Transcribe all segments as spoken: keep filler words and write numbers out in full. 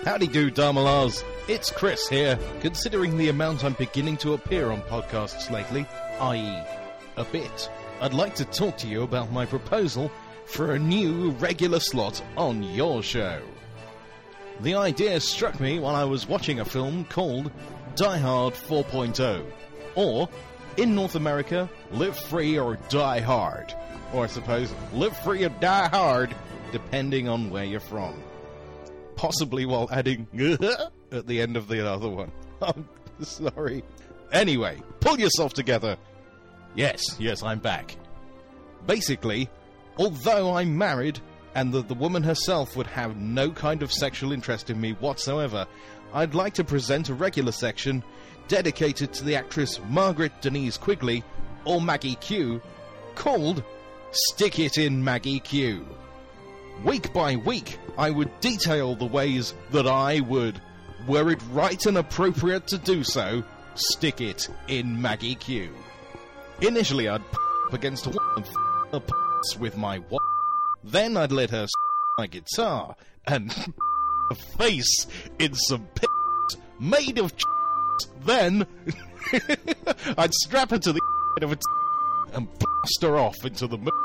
Howdy do, Dharmalars. It's Chris here. Considering the amount I'm beginning to appear on podcasts lately, that is a bit, I'd like to talk to you about my proposal for a new regular slot on your show. The idea struck me while I was watching a film called Die Hard four point oh, or, in North America, Live Free or Die Hard. Or I suppose, Live Free or Die Hard, depending on where you're from. Possibly while adding at the end of the other one. I'm sorry. Anyway, pull yourself together. Yes, yes, I'm back. Basically, although I'm married, and that the woman herself would have no kind of sexual interest in me whatsoever, I'd like to present a regular section dedicated to the actress Margaret Denise Quigley, or Maggie Q, called Stick It in Maggie Q. Week by week, I would detail the ways that I would, were it right and appropriate to do so, stick it in Maggie Q. Initially, I'd p*** up against a wall and f*** her p***s with my w***. Then I'd let her s*** my guitar and her face in some p***s made of ch***s. Then I'd strap her to the end of a t*** and blast her off into the moon.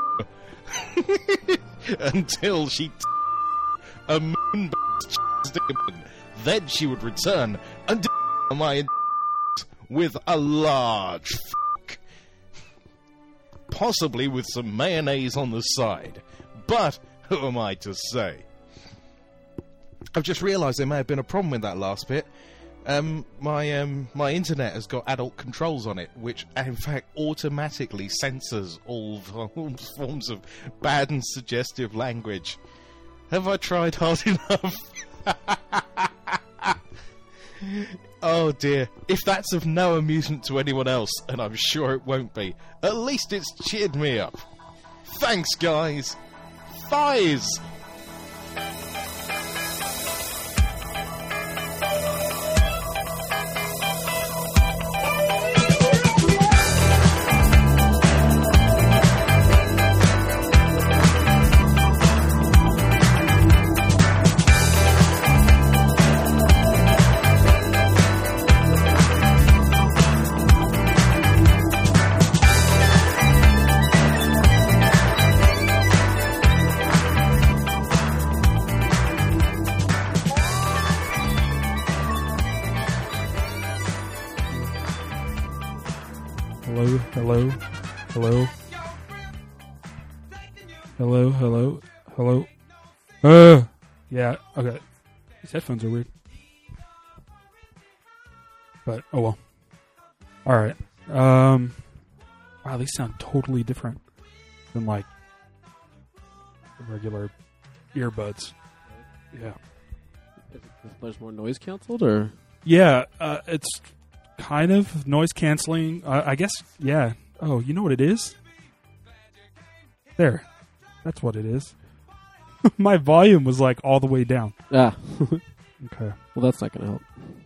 Until she t- a moon demon. Then she would return and d- my with a large fuck. Possibly with some mayonnaise on the side. But who am I to say? I've just realised there may have been a problem with that last bit. Um, my um, my internet has got adult controls on it, which in fact automatically censors all forms of bad and suggestive language. Have I tried hard enough? Oh dear. If that's of no amusement to anyone else, and I'm sure it won't be, at least it's cheered me up. Thanks, guys. Thighs! Hello, hello, hello, hello, hello. Uh, yeah, okay. These headphones are weird. But, oh well. Alright. Um, wow, these sound totally different than, like, regular earbuds. Yeah. There's more noise canceled, or? Yeah, uh, it's kind of noise canceling. Uh, I guess, yeah. Oh, you know what it is? There. That's what it is. My volume was like all the way down. Ah. Okay. Well, that's not going to help.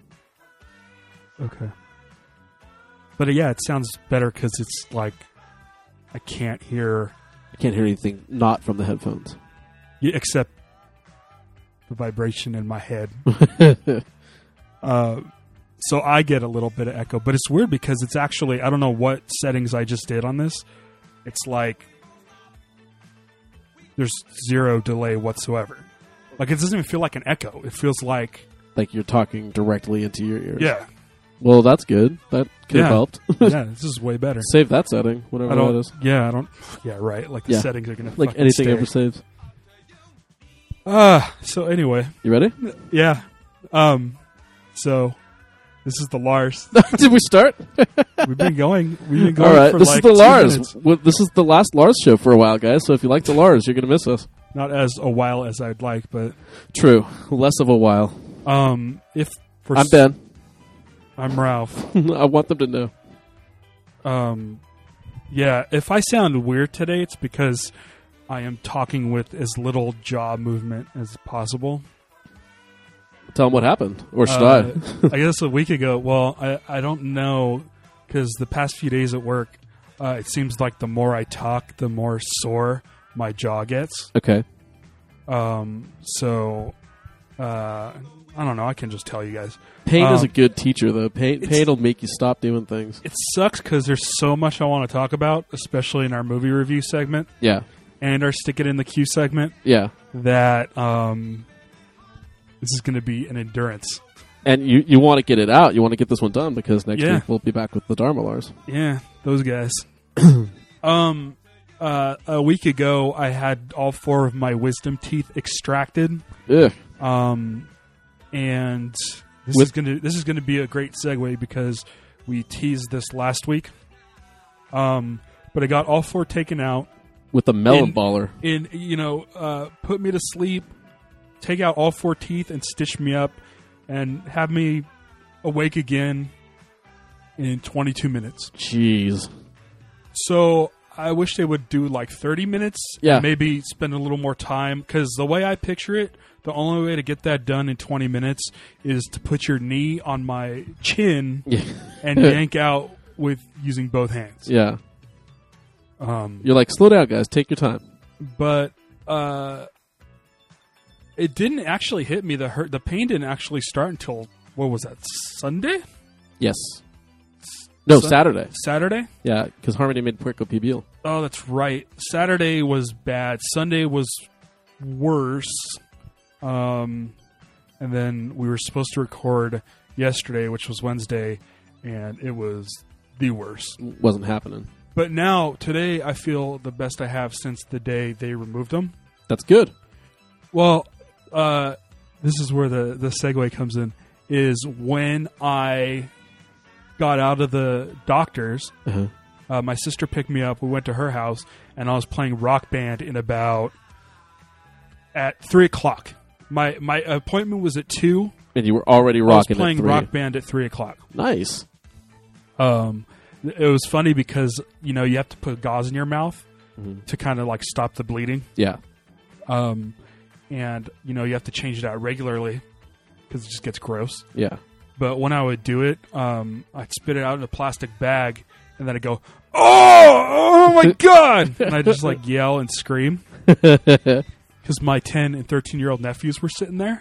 Okay. But uh, yeah, it sounds better because it's like I can't hear. I can't hear anything not from the headphones. Yeah, except the vibration in my head. uh, so I get a little bit of echo. But it's weird because it's actually, I don't know what settings I just did on this. It's like there's zero delay whatsoever. Like, it doesn't even feel like an echo. It feels like... Like you're talking directly into your ears. Yeah. Well, that's good. That could yeah. have helped. Yeah, this is way better. Save that setting, whatever I don't, that is. Yeah, I don't... Yeah, right. Like, the yeah. settings are going to Like anything stay. ever saves. Ah, uh, so anyway. You ready? Yeah. Um, so... This is the Lars. Did we start? We've been going. We've been going. All right, for this like is the Lars. two Well, this is the last Lars show for a while, guys. So if you like the Lars, you're going to miss us. Not as a while as I'd like, but true, less of a while. Um, if for I'm Ben. I'm Ralph. I want them to know. Um, yeah. If I sound weird today, it's because I am talking with as little jaw movement as possible. Tell them what happened, or should uh, I? I guess a week ago. Well, I, I don't know, because the past few days at work, uh, it seems like the more I talk, the more sore my jaw gets. Okay. Um. So, uh, I don't know. I can just tell you guys. Pain Um, is a good teacher, though. Pain, it's- pain will make you stop doing things. It sucks because there's so much I want to talk about, especially in our movie review segment Yeah, and our Stick It in the Queue segment, yeah. that um, this is going to be an endurance. And you, you want to get it out. You want to get this one done because next Yeah. week we'll be back with the Dharmalars. Yeah, those guys. um, uh, a week ago, I had all four of my wisdom teeth extracted. Ugh. Um, and this With- is gonna this is gonna be a great segue because we teased this last week. Um, but I got all four taken out. With a melon In- baller. And you know, uh, put me to sleep, take out all four teeth, and stitch me up, and have me awake again in twenty-two minutes. Jeez. So I wish they would do like thirty minutes. Yeah. And maybe spend a little more time because the way I picture it, the only way to get that done in twenty minutes is to put your knee on my chin Yeah. and yank out with using both hands. Yeah. Um, You're like, slow down, guys. Take your time. but uh, it didn't actually hit me. The hurt, the pain didn't actually start until what was that? Sunday? Yes. No, Sun- Saturday. Saturday? Yeah, because Harmony made Puerco Pibil. Oh, that's right. Saturday was bad. Sunday was worse. Um, and then we were supposed to record yesterday, which was Wednesday, and it was the worst. Wasn't happening. But now, today, I feel the best I have since the day they removed them. That's good. Well, uh, this is where the, the segue comes in, is when I got out of the doctor's, Uh-huh. uh, my sister picked me up, we went to her house, and I was playing Rock Band in about, at three o'clock. My my appointment was at two. And you were already I was rocking playing at three. Rock Band at three o'clock. Nice. Um, it was funny because, you know, you have to put gauze in your mouth Mhm. to kind of like stop the bleeding. Yeah. Um, and, you know, you have to change it out regularly because it just gets gross. Yeah. But when I would do it, um, I'd spit it out in a plastic bag, and then I'd go, "Oh, oh my god!" And I'd just like yell and scream because my ten and thirteen year old nephews were sitting there.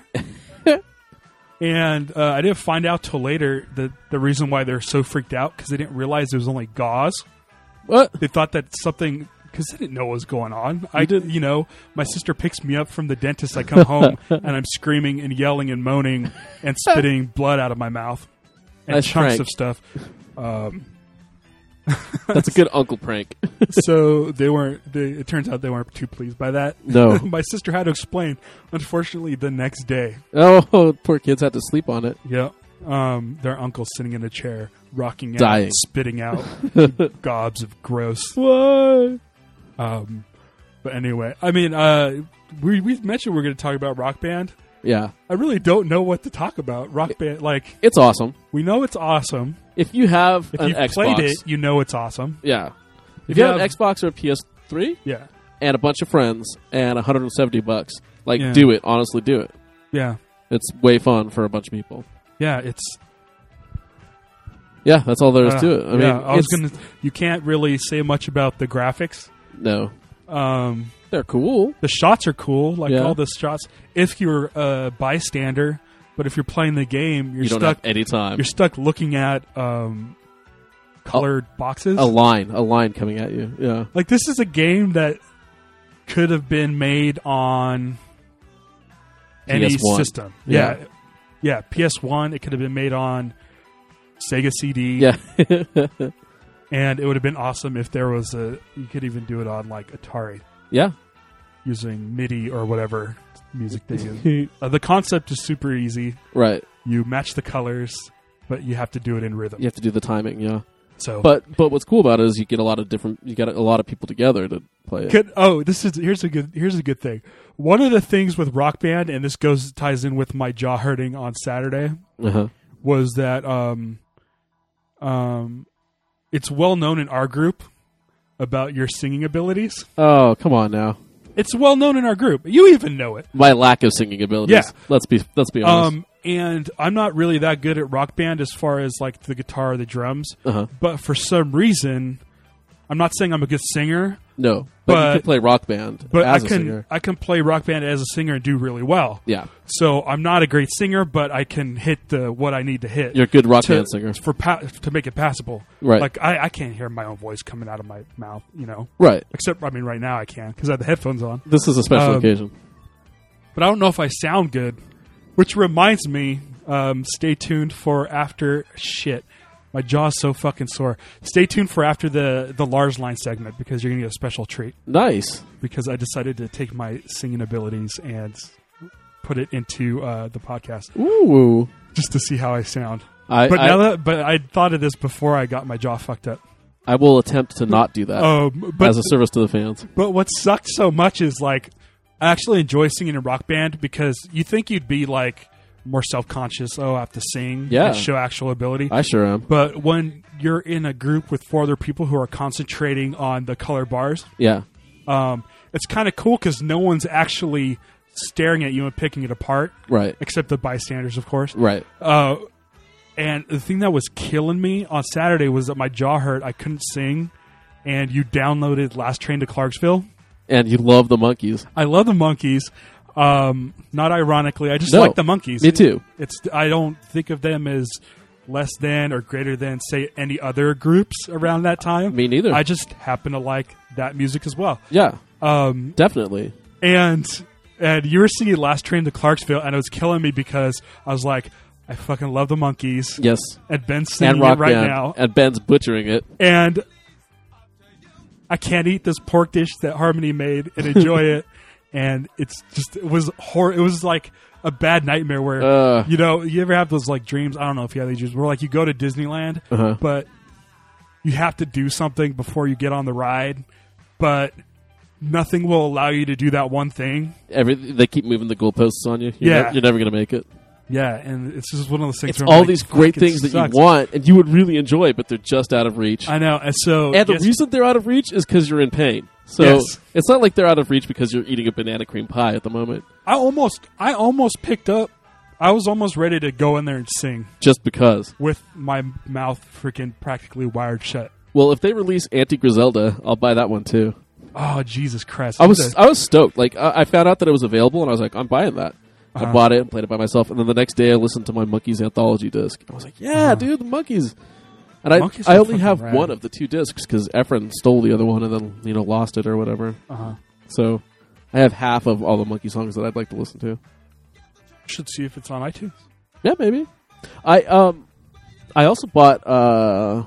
And uh, I didn't find out till later that the reason why they're so freaked out because they didn't realize it was only gauze. What? They thought that something, because they didn't know what was going on. I did, you know, my sister picks me up from the dentist. I come home and I'm screaming and yelling and moaning and spitting blood out of my mouth and Nice chunks prank. of stuff. Um, That's a good uncle prank. so they weren't. They, it turns out they weren't too pleased by that. No. My sister had to explain. Unfortunately, the next day, Oh, poor kids had to sleep on it. yeah, um, their uncle's sitting in a chair, rocking out, Dying. spitting out gobs of gross. What? Um, but anyway, I mean, uh, we we mentioned we're going to talk about Rock Band. Yeah. I really don't know what to talk about. Rock Band, like It's awesome. we know it's awesome. If you have If an you've Xbox, played it, you know it's awesome. yeah. If, If you you have, have- an Xbox or a P S three Yeah, and a bunch of friends and one hundred seventy bucks, like Yeah. do it. Honestly, do it. yeah, It's way fun for a bunch of people. yeah. It's Yeah, that's all there is uh, to it. I mean, yeah, I was it's- gonna. You can't really say much about the graphics. no, Um, they're cool. the shots are cool, like Yeah. all the shots. If you're a bystander, but if you're playing the game, you're You don't stuck. have any time. You're stuck looking at um, colored boxes. A line, a line coming at you. Yeah, Like, this is a game that could have been made on any P S one. system. Yeah. Yeah. yeah. P S one, it could have been made on Sega C D. yeah, And it would have been awesome if there was a, you could even do it on, like, Atari yeah. using MIDI or whatever music they use. uh, the concept is super easy. Right. You match the colors, but you have to do it in rhythm. You have to do the timing. Yeah, So, but but what's cool about it is you get a lot of different. You get a lot of people together to play it. Could, oh, this is here's a good here's a good thing. One of the things with Rock Band, and this goes ties in with my jaw hurting on Saturday, Uh-huh. was that um, um, it's well known in our group about your singing abilities. Oh, come on now. It's well known in our group. You even know it. My lack of singing abilities. Yeah. Let's be let's be honest. Um, and I'm not really that good at Rock Band as far as like the guitar or the drums. uh-huh. But for some reason, I'm not saying I'm a good singer, No, but, But- you can play Rock Band but as I a can singer. I can play Rock Band as a singer and do really well. Yeah, So I'm not a great singer, but I can hit the what I need to hit. you're a good Rock to, Band singer. for pa- to make it passable. Right. Like I, I can't hear my own voice coming out of my mouth, you know. Right. Except I mean, right now I can because I have the headphones on. This is a special Um, occasion. But I don't know if I sound good. Which reminds me, um, stay tuned for after shit. My jaw's so fucking sore. Stay tuned for after the the Lars line segment because you're gonna get a special treat. Nice. Because I decided to take my singing abilities and put it into uh, the podcast Ooh. just to see how I sound. I, But I, now that but I thought of this before I got my jaw fucked up. I will attempt to not do that Um, but as a service to the fans. but what sucked so much is like I actually enjoy singing in rock band because you think you'd be like more self conscious. Oh, I have to sing Yeah. and show actual ability. I sure am. But when you're in a group with four other people who are concentrating on the color bars, Yeah. um, it's kind of cool because no one's actually staring at you and picking it apart, Right. except the bystanders, of course. Right. Uh, and the thing that was killing me on Saturday was that my jaw hurt. I couldn't sing, and you downloaded Last Train to Clarksville. And you love the Monkees. I love the Monkees. Um, not ironically, I just No, like the Monkees. Me too. It's I don't think of them as less than or greater than say any other groups around that time. Me neither. I just happen to like that music as well. Yeah. Um, Definitely. and and you were singing Last Train to Clarksville, and it was killing me because I was like, I fucking love the Monkees, Yes. and Ben's singing And Rock it right Band. now, And Ben's butchering it. and I can't eat this pork dish that Harmony made and enjoy it. And it's just it was hor- It was like a bad nightmare where Uh. you know you ever have those like dreams. I don't know if you have these dreams where like you go to Disneyland, Uh-huh. but you have to do something before you get on the ride, but nothing will allow you to do that one thing. Every They keep moving the goalposts on you. You're Yeah. ne- you're never going to make it. Yeah, and it's just one of those things. It's where I'm all like, these fuck, great it things that sucks. you want and you would really enjoy, but they're just out of reach. I know, and so And the yes- reason they're out of reach is because you're in pain. So Yes. it's not like they're out of reach because you're eating a banana cream pie at the moment. I almost, I almost picked up. I was almost ready to go in there and sing Just because. with my mouth freaking practically wired shut. Well, if they release Anti Griselda, I'll buy that one too. Oh Jesus Christ! I was The- I was stoked. Like I, I found out that it was available, and I was like, I'm buying that. I Uh-huh. bought it and played it by myself, and then the next day I listened to my Monkees anthology disc. I was like, yeah, Uh-huh. dude, the Monkees. And I Monkees I are only fucking have rad. one of the two discs because Efren stole the other one and then you know lost it or whatever. uh-huh. So I have half of all the Monkey songs that I'd like to listen to. Should see if it's on iTunes. Yeah, maybe. I um I also bought uh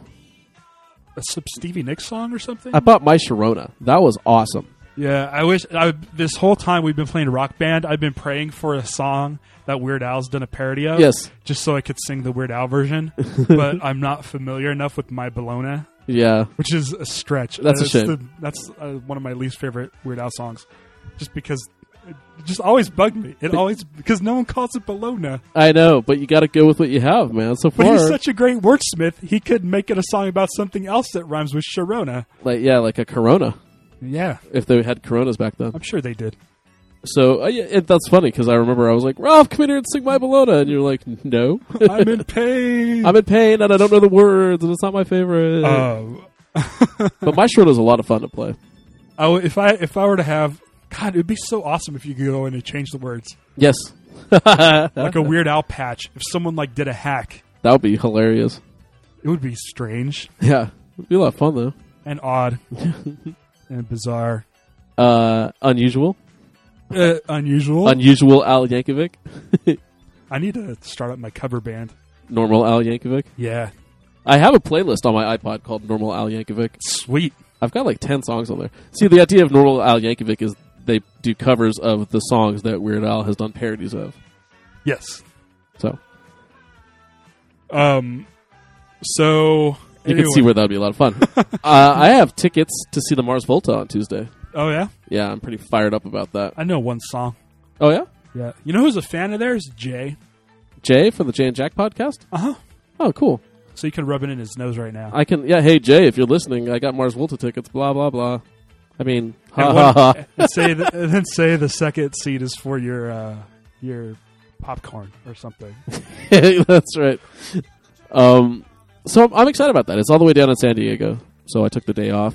A some Stevie Nicks song or something. I bought My Sharona. That was awesome. yeah, I wish. I, this whole time we've been playing Rock Band, I've been praying for a song that Weird Al's done a parody of. Yes. just so I could sing the Weird Al version. But I'm not familiar enough with My Bologna, Yeah. which is a stretch. That's a That's shame. the- that's uh, one of my least favorite Weird Al songs, just because it just always bugged me. It always because no one calls it Bologna. I know, but you got to go with what you have, man. So But far, he's such a great wordsmith. He could make it a song about something else that rhymes with Sharona. like yeah, like a Corona. Yeah, If they had Coronas back then. I'm sure they did. So uh, yeah, it, that's funny because I remember I was like, Ralph, come in here and sing My Bologna, and you're like, no, I'm in pain. I'm in pain and I don't know the words and it's not my favorite. Um, but My Sharona is a lot of fun to play. I w- if I if I were to have, God, it would be so awesome if you could go in and change the words, Yes, like a Weird Al patch. If someone like did a hack, that would be hilarious. it would be strange Yeah, it'd be a lot of fun though. and odd and bizarre, Uh, unusual, uh, unusual. unusual Al Yankovic, I need to start up my cover band. normal Al Yankovic. Yeah, I have a playlist on my iPod called Normal Al Yankovic. sweet. I've got like ten songs on there. See, the idea of Normal Al Yankovic is they do covers of the songs that Weird Al has done parodies of. Yes. So Um. So you anyway. can see where that would be a lot of fun. uh, I have tickets to see the Mars Volta on Tuesday. Oh yeah, Yeah, I'm pretty fired up about that. I know one song. Oh, yeah? Yeah, you know who's a fan of theirs? Jay. Jay from the Jay and Jack podcast? Uh huh. Oh, cool. So you can rub it in his nose right now. I can, yeah, hey, Jay, if you're listening, I got Mars Volta tickets, blah, blah, blah. I mean, ha and, ha what- ha. and say the, and then say the second seat is for your uh, your popcorn or something. That's right. Um, so I'm, I'm excited about that. It's all the way down in San Diego, so I took the day off.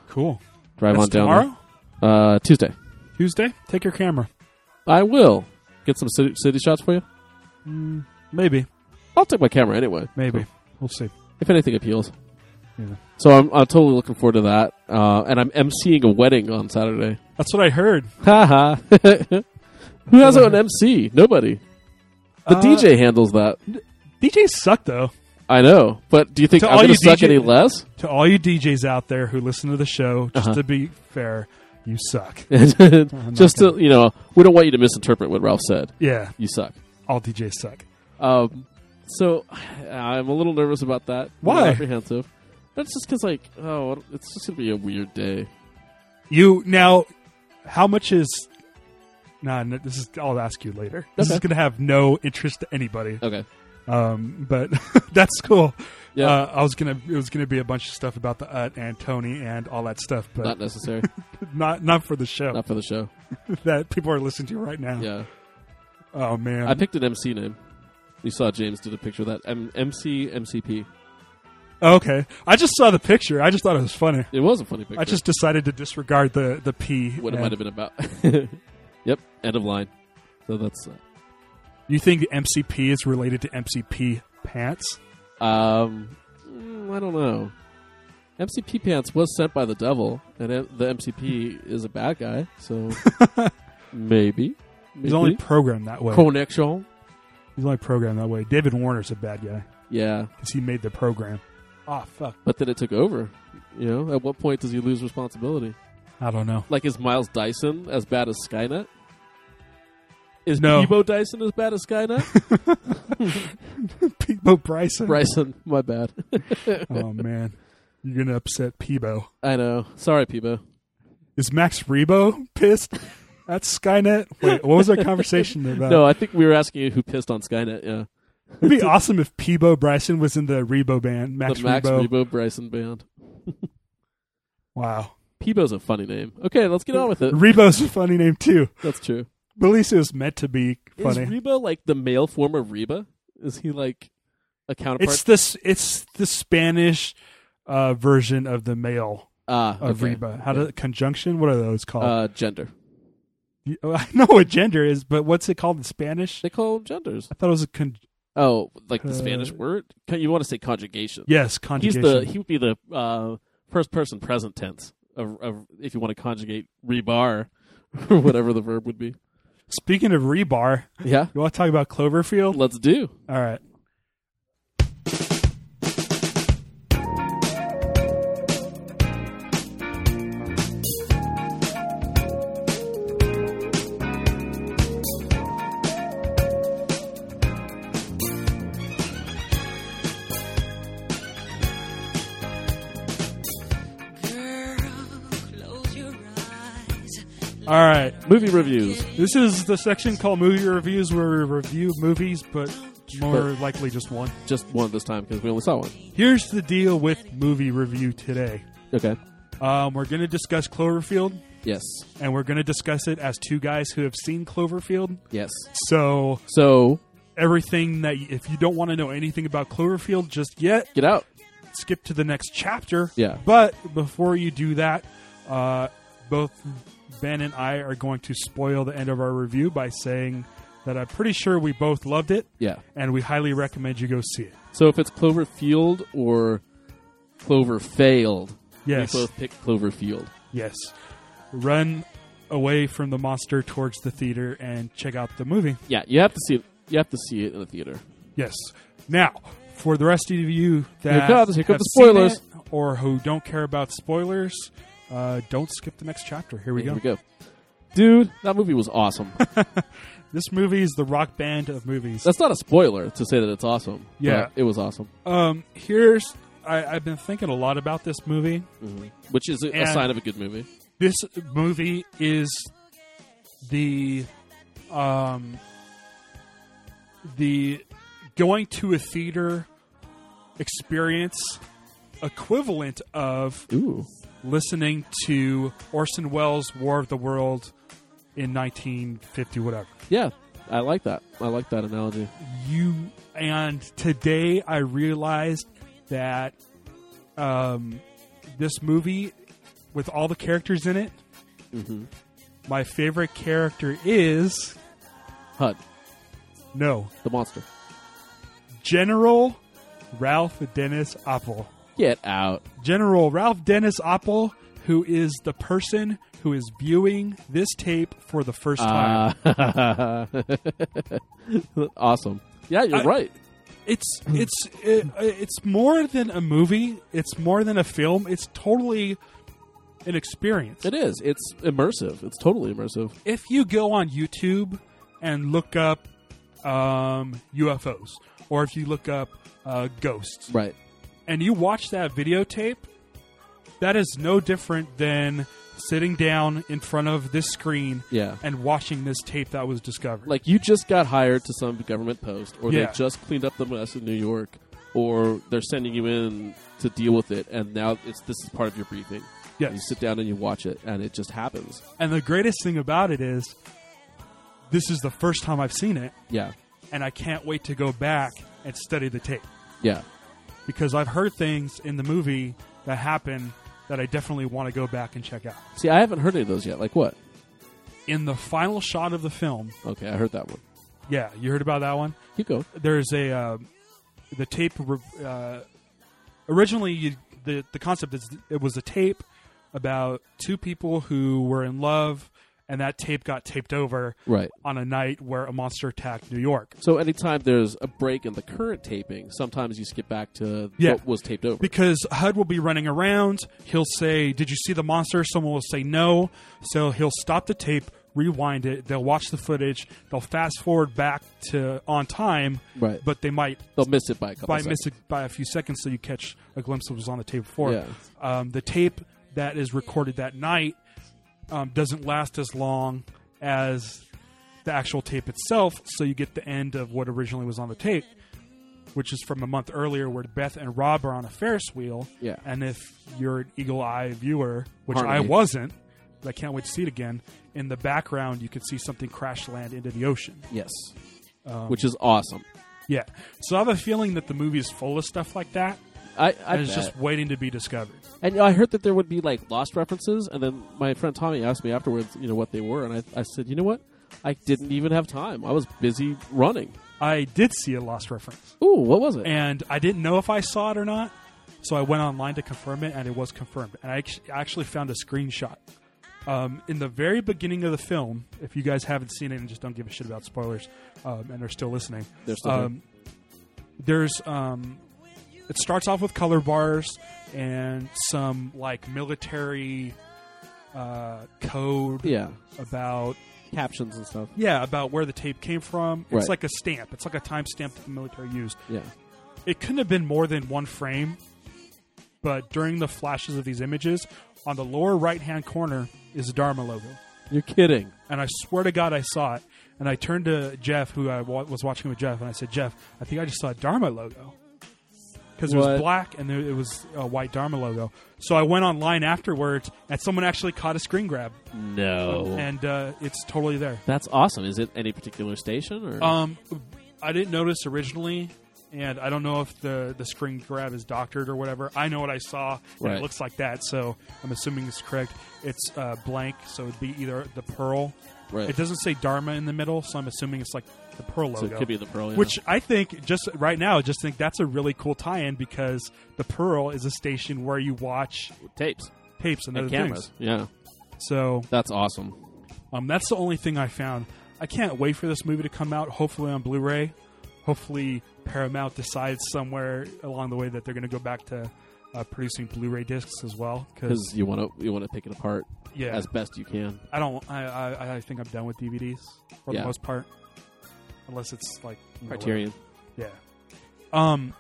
Cool. Drive That's on down tomorrow? there. Uh, Tuesday. Tuesday? Take your camera. I will get some city, city shots for you. Mm, maybe. I'll take my camera anyway. Maybe. We'll see. If anything appeals. Yeah. So I'm, I'm totally looking forward to that. Uh, and I'm emceeing a wedding on Saturday. That's what I heard. Haha. Who has an M C? Nobody. The Uh, D J handles that. D Js suck, though. I know. But do you think To I'm all going you to suck D J any less? To all you D Js out there who listen to the show, just Uh-huh. to be fair, you suck. Just to, you know, we don't want you to misinterpret what Ralph said. Yeah, You suck. all D Js suck. Um, so I'm a little nervous about that. Why? A little apprehensive. That's just because, like, oh, it's just going to be a weird day. You now, how much is? Nah, no, this is. I'll ask you later. This Okay. is going to have no interest to anybody. Okay. Um, but that's cool. Yeah. Uh, I was gonna. It was gonna be a bunch of stuff about the U T and Tony and all that stuff, but Not necessary. not not for the show Not for the show. that people are listening to right now. Yeah. Oh man. I picked an M C name. You saw James did a picture of that. M- MC, M C P. Okay. I just saw the picture. I just thought it was funny. It was a funny picture. I just decided to disregard the the P. What it and- might have been about. Yep. End of line. So that's... Uh, You think M C P is related to M C P pants? Um, mm, I don't know. M C P Pants was sent by the devil, and M- the M C P is a bad guy, so maybe. He's maybe. only programmed that way. Connection. He's only programmed that way. David Warner's a bad guy Yeah, because he made the program. Oh fuck! but then it took over. You know, at what point does he lose responsibility? I don't know. Like, is Miles Dyson as bad as Skynet? Is No. Peebo Dyson as bad as Skynet? Peebo Bryson. Bryson, my bad. Oh man, you're gonna upset Peebo. I know. Sorry, Peebo. Is Max Rebo pissed? That's Skynet. Wait, what was our conversation about? No, I think we were asking you who pissed on Skynet. Yeah, It'd be awesome if Peebo Bryson was in the Rebo band. Max, the Max Rebo. Rebo Bryson band. Wow. Peebo's a funny name. Okay, let's get on with it. Rebo's a funny name too. That's true. But at least it was meant to be funny. Is Reba like the male form of Reba? Is he like a counterpart? It's this. It's the Spanish uh, version of the male ah, of okay. Reba. How does conjunction? What are those called? Uh, gender. You- I know what gender is, but what's it called in Spanish? They call them genders. I thought it was a con- Oh, like the Uh, Spanish word? Con- You want to say conjugation? yes He's conjugation. the he would be the uh, first person present tense of, of if you want to conjugate rebar or whatever the verb would be. Speaking of rebar, Yeah, you want to talk about Cloverfield? let's do. All right. All right. Movie reviews. This is the section called Movie Reviews where we review movies, but more But- likely just one. Just one this time because we only saw one. Here's the deal with movie review today. Okay. Um, we're going to discuss Cloverfield, Yes. and we're going to discuss it as two guys who have seen Cloverfield. Yes. So So everything that, y- if you don't want to know anything about Cloverfield just yet, get out. skip to the next chapter. Yeah. But before you do that, uh, both Ben and I are going to spoil the end of our review by saying that I'm pretty sure we both loved it, Yeah. and we highly recommend you go see it. So if it's Cloverfield or Clover failed, Yes. we both pick Cloverfield. Yes. Run away from the monster towards the theater and check out the movie. Yeah, you have to see it. You have to see it in the theater. Yes. Now, for the rest of you that Here comes- here come have the seen spoilers. it or who don't care about spoilers, uh, don't skip the next chapter. Here we Here go. we go. Dude, that movie was awesome. This movie is the rock band of movies. That's not a spoiler to say that it's awesome. Yeah. but it was awesome. Um, here's I, I've been thinking a lot about this movie. hmm Which is a, a And- sign of a good movie. This movie is the um the going to a theater experience equivalent of Ooh. listening to Orson Welles' War of the World in nineteen fifty, whatever. Yeah, I like that. I like that analogy. You and today I realized that um, this movie with all the characters in it, Mm-hmm. my favorite character is H U D, no the monster. General Ralph Dennis Oppel. Get out. General Ralph Dennis Oppel, who is the person who is viewing this tape for the first time. Uh, awesome. Yeah, you're I- right. It's it's it, it's more than a movie. It's more than a film. It's totally an experience. It is. It's immersive. It's totally immersive. If you go on YouTube and look up um, U F Os, or if you look up uh, ghosts, Right. and you watch that videotape, that is no different than sitting down in front of this screen Yeah. and watching this tape that was discovered. Like you just got hired to some government post, or Yeah. they just cleaned up the mess in New York, or they're sending you in to deal with it, and now it's this is part of your briefing. Yes. You sit down and you watch it, and it just happens. And the greatest thing about it is, this is the first time I've seen it, Yeah. and I can't wait to go back and study the tape. Yeah. Because I've heard things in the movie that happen that I definitely want to go back and check out. See, I haven't heard any of those yet. Like what? In the final shot of the film, Okay, I heard that one. yeah, you heard about that one? Keep going. There's a, uh, the tape, uh, originally you, the, the concept is it was a tape about two people who were in love, and that tape got taped over Right. on a night where a monster attacked New York. So anytime there's a break in the current taping, sometimes you skip back to Yeah. what was taped over. Because H U D will be running around. He'll say, "Did you see the monster?" Someone will say no. So he'll stop the tape, rewind it. They'll watch the footage. They'll fast forward back to on time, Right. but they might They'll miss it by a couple by seconds. miss it by a few seconds, so you catch a glimpse of what was on the tape before. Yeah. Um, the tape that is recorded that night um, doesn't last as long as the actual tape itself, so you get the end of what originally was on the tape, which is from a month earlier, where Beth and Rob are on a Ferris wheel. Yeah. And if you're an eagle-eye viewer, which I Harmony. wasn't, but I can't wait to see it again, in the background you could see something crash land into the ocean. Yes. Um, Which is awesome. Yeah. So I have a feeling that the movie is full of stuff like that, I, I and it's bet. just waiting to be discovered. And you know, I heard that there would be like lost references, and then my friend Tommy asked me afterwards, you know, what they were, and I, I said, you know what, I didn't even have time. I was busy running. I did see a lost reference, Ooh, what was it? and I didn't know if I saw it or not, so I went online to confirm it, and it was confirmed. And I actu- actually found a screenshot. Um, in the very beginning of the film, if you guys haven't seen it and just don't give a shit about spoilers, um, and are still listening, They're still um, there's um, it starts off with color bars and some like military uh, code yeah, about captions and stuff. yeah about where the tape came from. It's Right. like a stamp. It's like a time stamp that the military used. Yeah, It couldn't have been more than one frame, but during the flashes of these images, on the lower right hand corner is the Dharma logo. you're kidding. And I swear to God, I saw it. And I turned to Jeff, who I wa- was watching with Jeff, and I said, "Jeff, I think I just saw a Dharma logo." Because it What? was black and there, it was a white Dharma logo. So I went online afterwards, and someone actually caught a screen grab, No, and uh, it's totally there. that's awesome. Is it any particular station or? Um, I didn't notice originally, and I don't know if the, the screen grab is doctored or whatever. I know what I saw, and Right. it looks like that, so I'm assuming it's correct. It's uh, blank, so it'd be either the Pearl. right. It doesn't say Dharma in the middle, so I'm assuming it's like the Pearl so logo. it could be the Pearl. Yeah. Which I think, just right now, I just think that's a really cool tie-in, because the Pearl is a station where you watch tapes tapes and, and other cameras. things. Yeah, So that's awesome. um, that's the only thing I found. I can't wait for this movie to come out, hopefully on Blu-ray. Hopefully Paramount decides somewhere along the way that they're going to go back to uh, producing Blu-ray discs as well. Because you want to you want to pick it apart yeah, as best you can. I don't. I, I I think I'm done with D V Ds for Yeah. the most part, unless it's like you know, Criterion. whatever. Yeah. Um.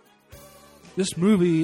This movie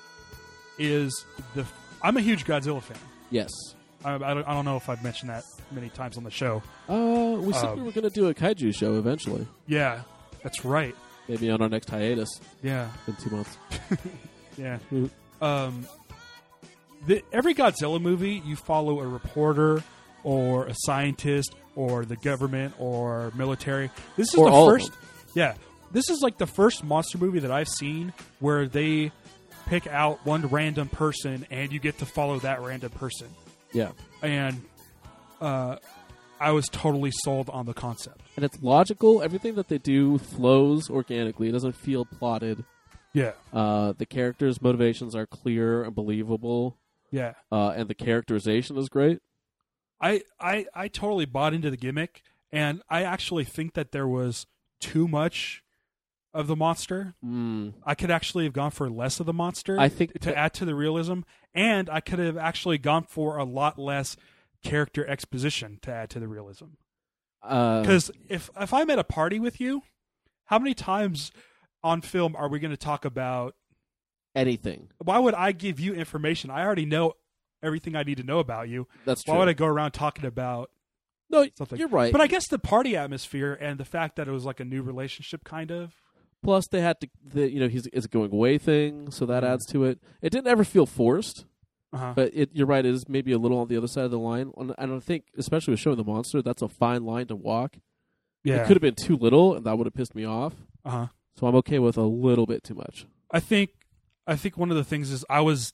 is the. I'm a huge Godzilla fan. Yes. I, I, don't, I don't know if I've mentioned that many times on the show. Uh, we said Um, we were going to do a kaiju show eventually. Yeah, that's right. Maybe on our next hiatus Yeah, in two months. yeah. Mhm. Um, the, every Godzilla movie, you follow a reporter or a scientist or the government or military. This is Or the all of first. Yeah, this is like the first monster movie that I've seen where they pick out one random person, and you get to follow that random person. Yeah. And uh, I was totally sold on the concept. And it's logical. Everything that they do flows organically. It doesn't feel plotted. Yeah. Uh, the characters' motivations are clear and believable. Yeah. Uh, and the characterization is great. I, I, I totally bought into the gimmick, and I actually think that there was too much of the monster. Mm. I could actually have gone for less of the monster I think to that- add to the realism, and I could have actually gone for a lot less character exposition to add to the realism. Uh, Because if if I'm at a party with you, how many times on film are we going to talk about? anything. Why would I give you information? I already know everything I need to know about you. That's true. Why would I go around talking about no, something? you're right. But I guess the party atmosphere and the fact that it was like a new relationship, kind of. Plus, they had to, the, you know, he's it's a going away thing, so that Mhm. adds to it. It didn't ever feel forced, Uh-huh. but it, you're right, it is maybe a little on the other side of the line. And I don't think, especially with showing the monster, that's a fine line to walk. Yeah. It could have been too little, and that would have pissed me off. Uh-huh. So I'm okay with a little bit too much. I think I think one of the things is I was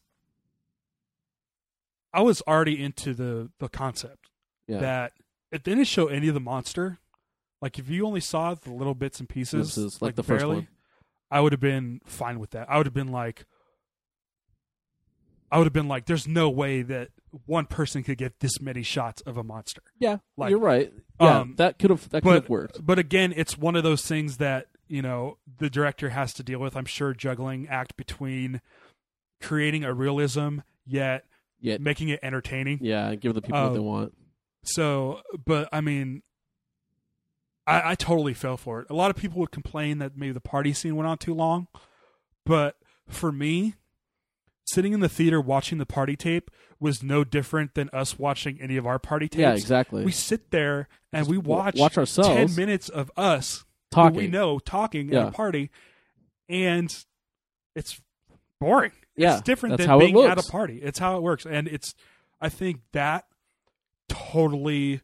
I was already into the, the concept Yeah. that it didn't show any of the monster. Like if you only saw the little bits and pieces, Glimpses, like the first barely, one. I would have been fine with that. I would have been like I would have been like, there's no way that one person could get this many shots of a monster. Yeah, Like, you're right. Yeah, um, that could have that could But have worked. but again, it's one of those things that, you know, the director has to deal with. I'm sure juggling act between creating a realism yet Yeah, making it entertaining. yeah, and give the people what they Um, want. So, but I mean, I, I totally fell for it. A lot of people would complain that maybe the party scene went on too long, but for me, sitting in the theater watching the party tape was no different than us watching any of our party tapes. Yeah, exactly. We sit there and we wa- watch, watch ourselves. ten minutes of us who Talking. we know talking Yeah. at a party, and it's boring. Yeah, It's different that's than how it being at looks. a party. It's how it works, and it's. I think that totally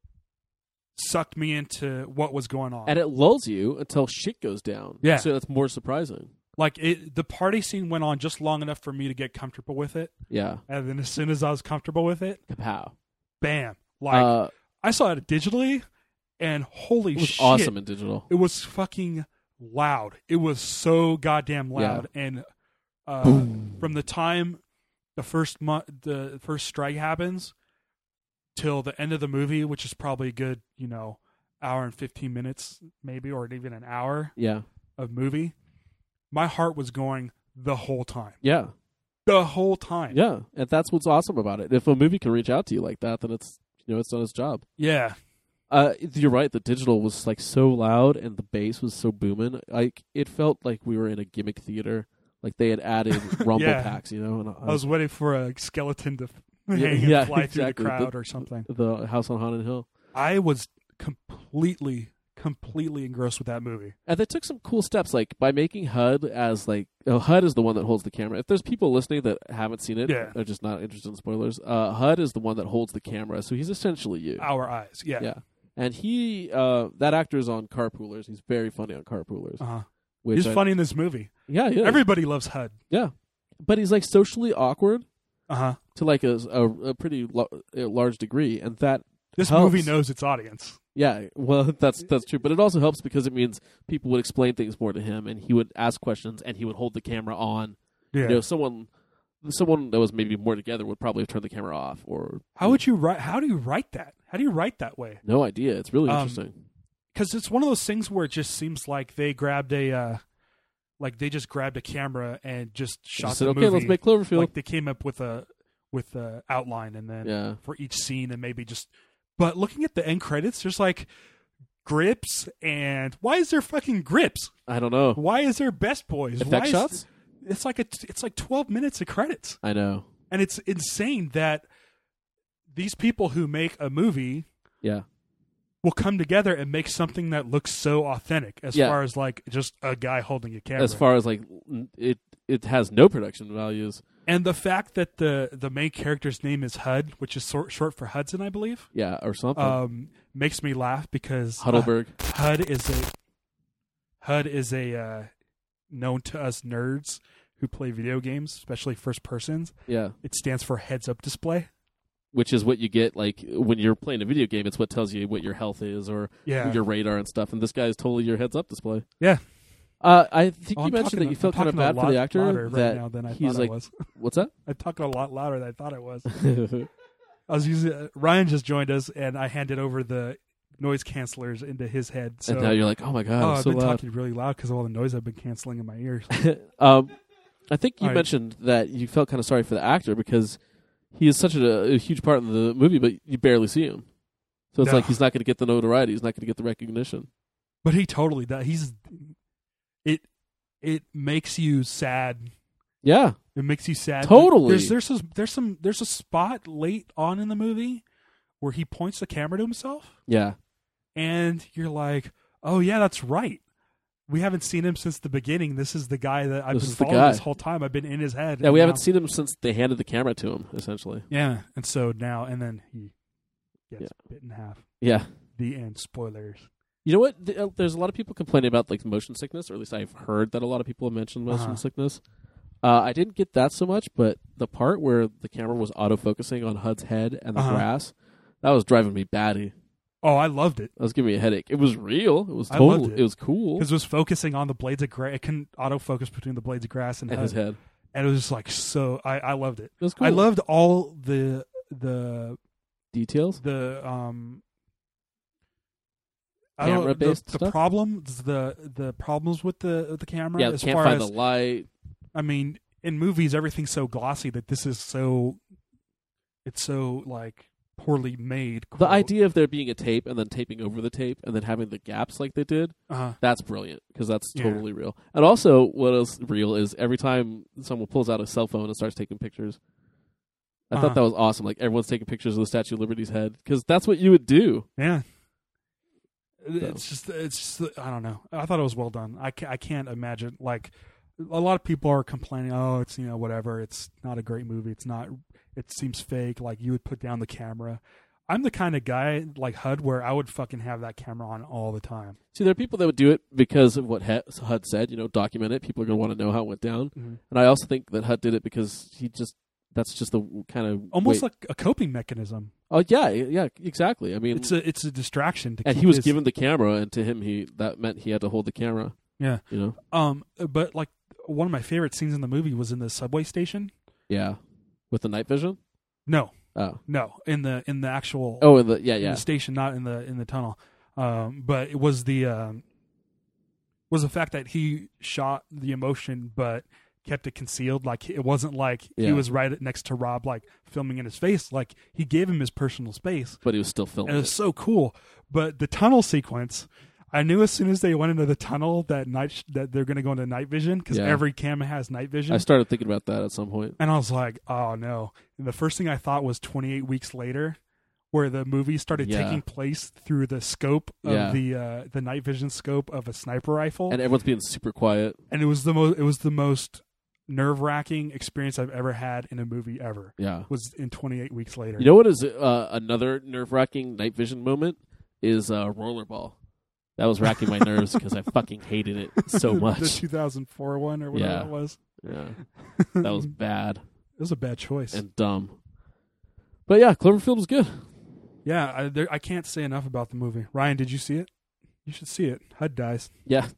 sucked me into what was going on. And it lulls you until shit goes down. Yeah. So that's more surprising. Like it, the party scene went on just long enough for me to get comfortable with it, Yeah. and then as soon as I was comfortable with it, Kapow. bam! Like uh, I saw it digitally, and holy it was shit, awesome in digital. it was fucking loud. It was so goddamn loud, and uh, from the time the first mo- the first strike happens till the end of the movie, which is probably a good, you know, hour and fifteen minutes, maybe, or even an hour Yeah. of movie, my heart was going the whole time. Yeah. The whole time. Yeah. And that's what's awesome about it. If a movie can reach out to you like that, then it's, you know, it's done its job. Yeah. Uh, you're right. The digital was like so loud and the bass was so booming. Like it felt like we were in a gimmick theater. Like they had added rumble Yeah. packs, you know. And I was waiting for a skeleton to hang Yeah, and yeah, fly exactly. through the crowd The- or something. the House on Haunted Hill. I was completely, completely engrossed with that movie. And they took some cool steps, like by making H U D as like oh, H U D is the one that holds the camera. If there's people listening that haven't seen it, Yeah. they're just not interested in spoilers. Uh, H U D is the one that holds the camera, so he's essentially you. Our eyes. Yeah. Yeah, and he uh, that actor's on Carpoolers. He's very funny on Carpoolers. Uh-huh. Which He's I- funny in this movie. Yeah, yeah, Everybody loves H U D. yeah. But he's like socially awkward Uh-huh. to like a a, a pretty lo- a large degree, and that This helps. movie knows its audience. Yeah, well, that's that's true, but it also helps because it means people would explain things more to him, and he would ask questions, and he would hold the camera on. Yeah. You know, someone, someone that was maybe more together would probably have turned the camera off, or How would you write? How do you write that? How do you write that way? no idea. It's really Um, interesting. Because it's one of those things where it just seems like they grabbed a, uh, like they just grabbed a camera and just shot Just said, the okay, movie. let's make Cloverfield. Like they came up with a with a outline, and then Yeah. for each scene, and maybe just. But looking at the end credits, there's like grips, and why is there fucking grips? I don't know. Why is there Best Boys? Effect Why is- shots? It's like a, it's like twelve minutes of credits, I know. and it's insane that these people who make a movie Yeah, will come together and make something that looks so authentic, as Yeah. far as like just a guy holding a camera. as far as like n- it, it has no production values. and the fact that the the main character's name is H U D, which is sort, short for Hudson, I believe, Yeah, or something. um, makes me laugh because Huddleberg. uh, H U D is a H U D is a uh, known to us nerds who play video games, especially first persons. Yeah. It stands for heads up display. Which is what you get, like, when you're playing a video game, it's what tells you what your health is or Yeah. your radar and stuff, and this guy is totally your heads-up display. Yeah. Uh, I think Oh, you I'm mentioned talking that you a- felt I'm kind of talking a bad for lot the actor. louder right that now than I he's thought I like, was. what's that? I'm talking a lot louder than I thought I was. I was using uh, Ryan just joined us, and I handed over the noise cancelers into his head. So and now you're like, oh my god, oh, I'm I've so been loud. talking really loud because of all the noise I've been canceling in my ears. um, I think you All right. mentioned that you felt kind of sorry for the actor because he is such a, a huge part of the movie, but you barely see him. So it's No. like he's not going to get the notoriety. He's not going to get the recognition. But he totally does. He's it. It makes you sad. Yeah, It makes you sad. Totally. There's there's some, there's some there's a spot late on in the movie where he points the camera to himself, yeah. and you're like, oh yeah, that's right. We haven't seen him since the beginning. This is the guy that I've This been is the following guy. this whole time. I've been in his head. Yeah, and we now- haven't seen him since they handed the camera to him, essentially. Yeah, and so now and then he gets Yeah. bit in half. Yeah. The end. Spoilers. You know what? Th- uh, There's a lot of people complaining about like motion sickness, or at least I've heard that a lot of people have mentioned motion Uh-huh. sickness. Uh, I didn't get that so much, but the part where the camera was autofocusing on H U D's head and the Uh-huh. grass, that was driving me batty. Oh, I loved it That was giving me a headache. It was real. It was I loved total. it. It was cool. because it was focusing on the blades of grass. It couldn't autofocus between the blades of grass and, And H U his D. head. And it was just like so. I, I loved it. It was cool. I loved all the the details. the um. I don't know, the, Camera-based the stuff? problems the the problems with the the camera Yeah, as can't far find as the light. I mean in movies everything's so glossy that this is so it's so like poorly made. The quote. idea of there being a tape and then taping over the tape and then having the gaps like they did, uh, that's brilliant because that's Yeah. totally real. And also, what else real is every time someone pulls out a cell phone and starts taking pictures. I Uh-huh. thought that was awesome. Like everyone's taking pictures of the Statue of Liberty's head because that's what you would do. yeah. It's just, it's just, I don't know. I thought it was well done. I can't, I can't imagine, like, a lot of people are complaining, oh, it's, you know, whatever. It's not a great movie. It's not, it seems fake. Like, you would put down the camera. I'm the kind of guy, like H U D, where I would fucking have that camera on all the time. See, there are people that would do it because of what H U D said. You know, document it. People are going to want to know how it went down. Mm-hmm. And I also think that H U D did it because he just. That's just the kind of Almost way- like a coping mechanism. Oh yeah, yeah, exactly. I mean, It's a, it's a distraction. To and keep he was his- given the camera, and to him, he that meant he had to hold the camera. Yeah. You know. Um, but like one of my favorite scenes in the movie was in the subway station. Yeah, with the night vision. No, Oh, no, in the in the actual oh, in the yeah, in yeah. the station, not in the in the tunnel. Um, but it was the um, was the fact that he shot the emotion, but kept it concealed. Like it wasn't like Yeah. he was right next to Rob, like filming in his face. Like he gave him his personal space. But he was still filming. And it was so cool. But the tunnel sequence, I knew as soon as they went into the tunnel that night sh- that they're going to go into night vision because Yeah. every camera has night vision. I started thinking about that at some point. And I was like, oh no. And the first thing I thought was twenty-eight weeks later, where the movie started Yeah. taking place through the scope of Yeah. the uh, the night vision scope of a sniper rifle. And And, everyone's being super quiet. it was the most it was the most nerve wracking experience I've ever had in a movie ever. Yeah. Was in twenty-eight weeks later. You know what is uh, another nerve wracking night vision moment is uh, rollerball. That was racking my nerves because I fucking hated it so much. the two thousand four one or whatever Yeah. it was. Yeah, that was bad It was a bad choice. and dumb. But yeah, Cloverfield was good. yeah, I, there, I can't say enough about the movie. Ryan, did you see it? You should see it. H U D dies. Yeah,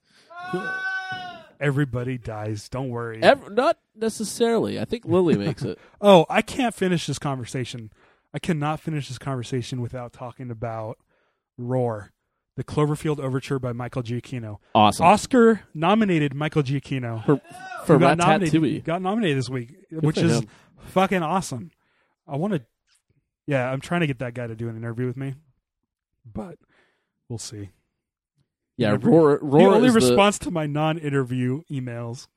Everybody dies. Don't worry. Ev- not necessarily. I think Lily makes it. Oh, I can't finish this conversation. I cannot finish this conversation without talking about Roar, the Cloverfield Overture by Michael Giacchino. Awesome Oscar nominated Michael Giacchino. for for who got nominated, Ratatouille. got nominated this week, which for is him. fucking awesome. I want to, yeah, I'm trying to get that guy to do an interview with me, but we'll see. Yeah, Never- Roar. He Roar only is the- responds to my non-interview emails.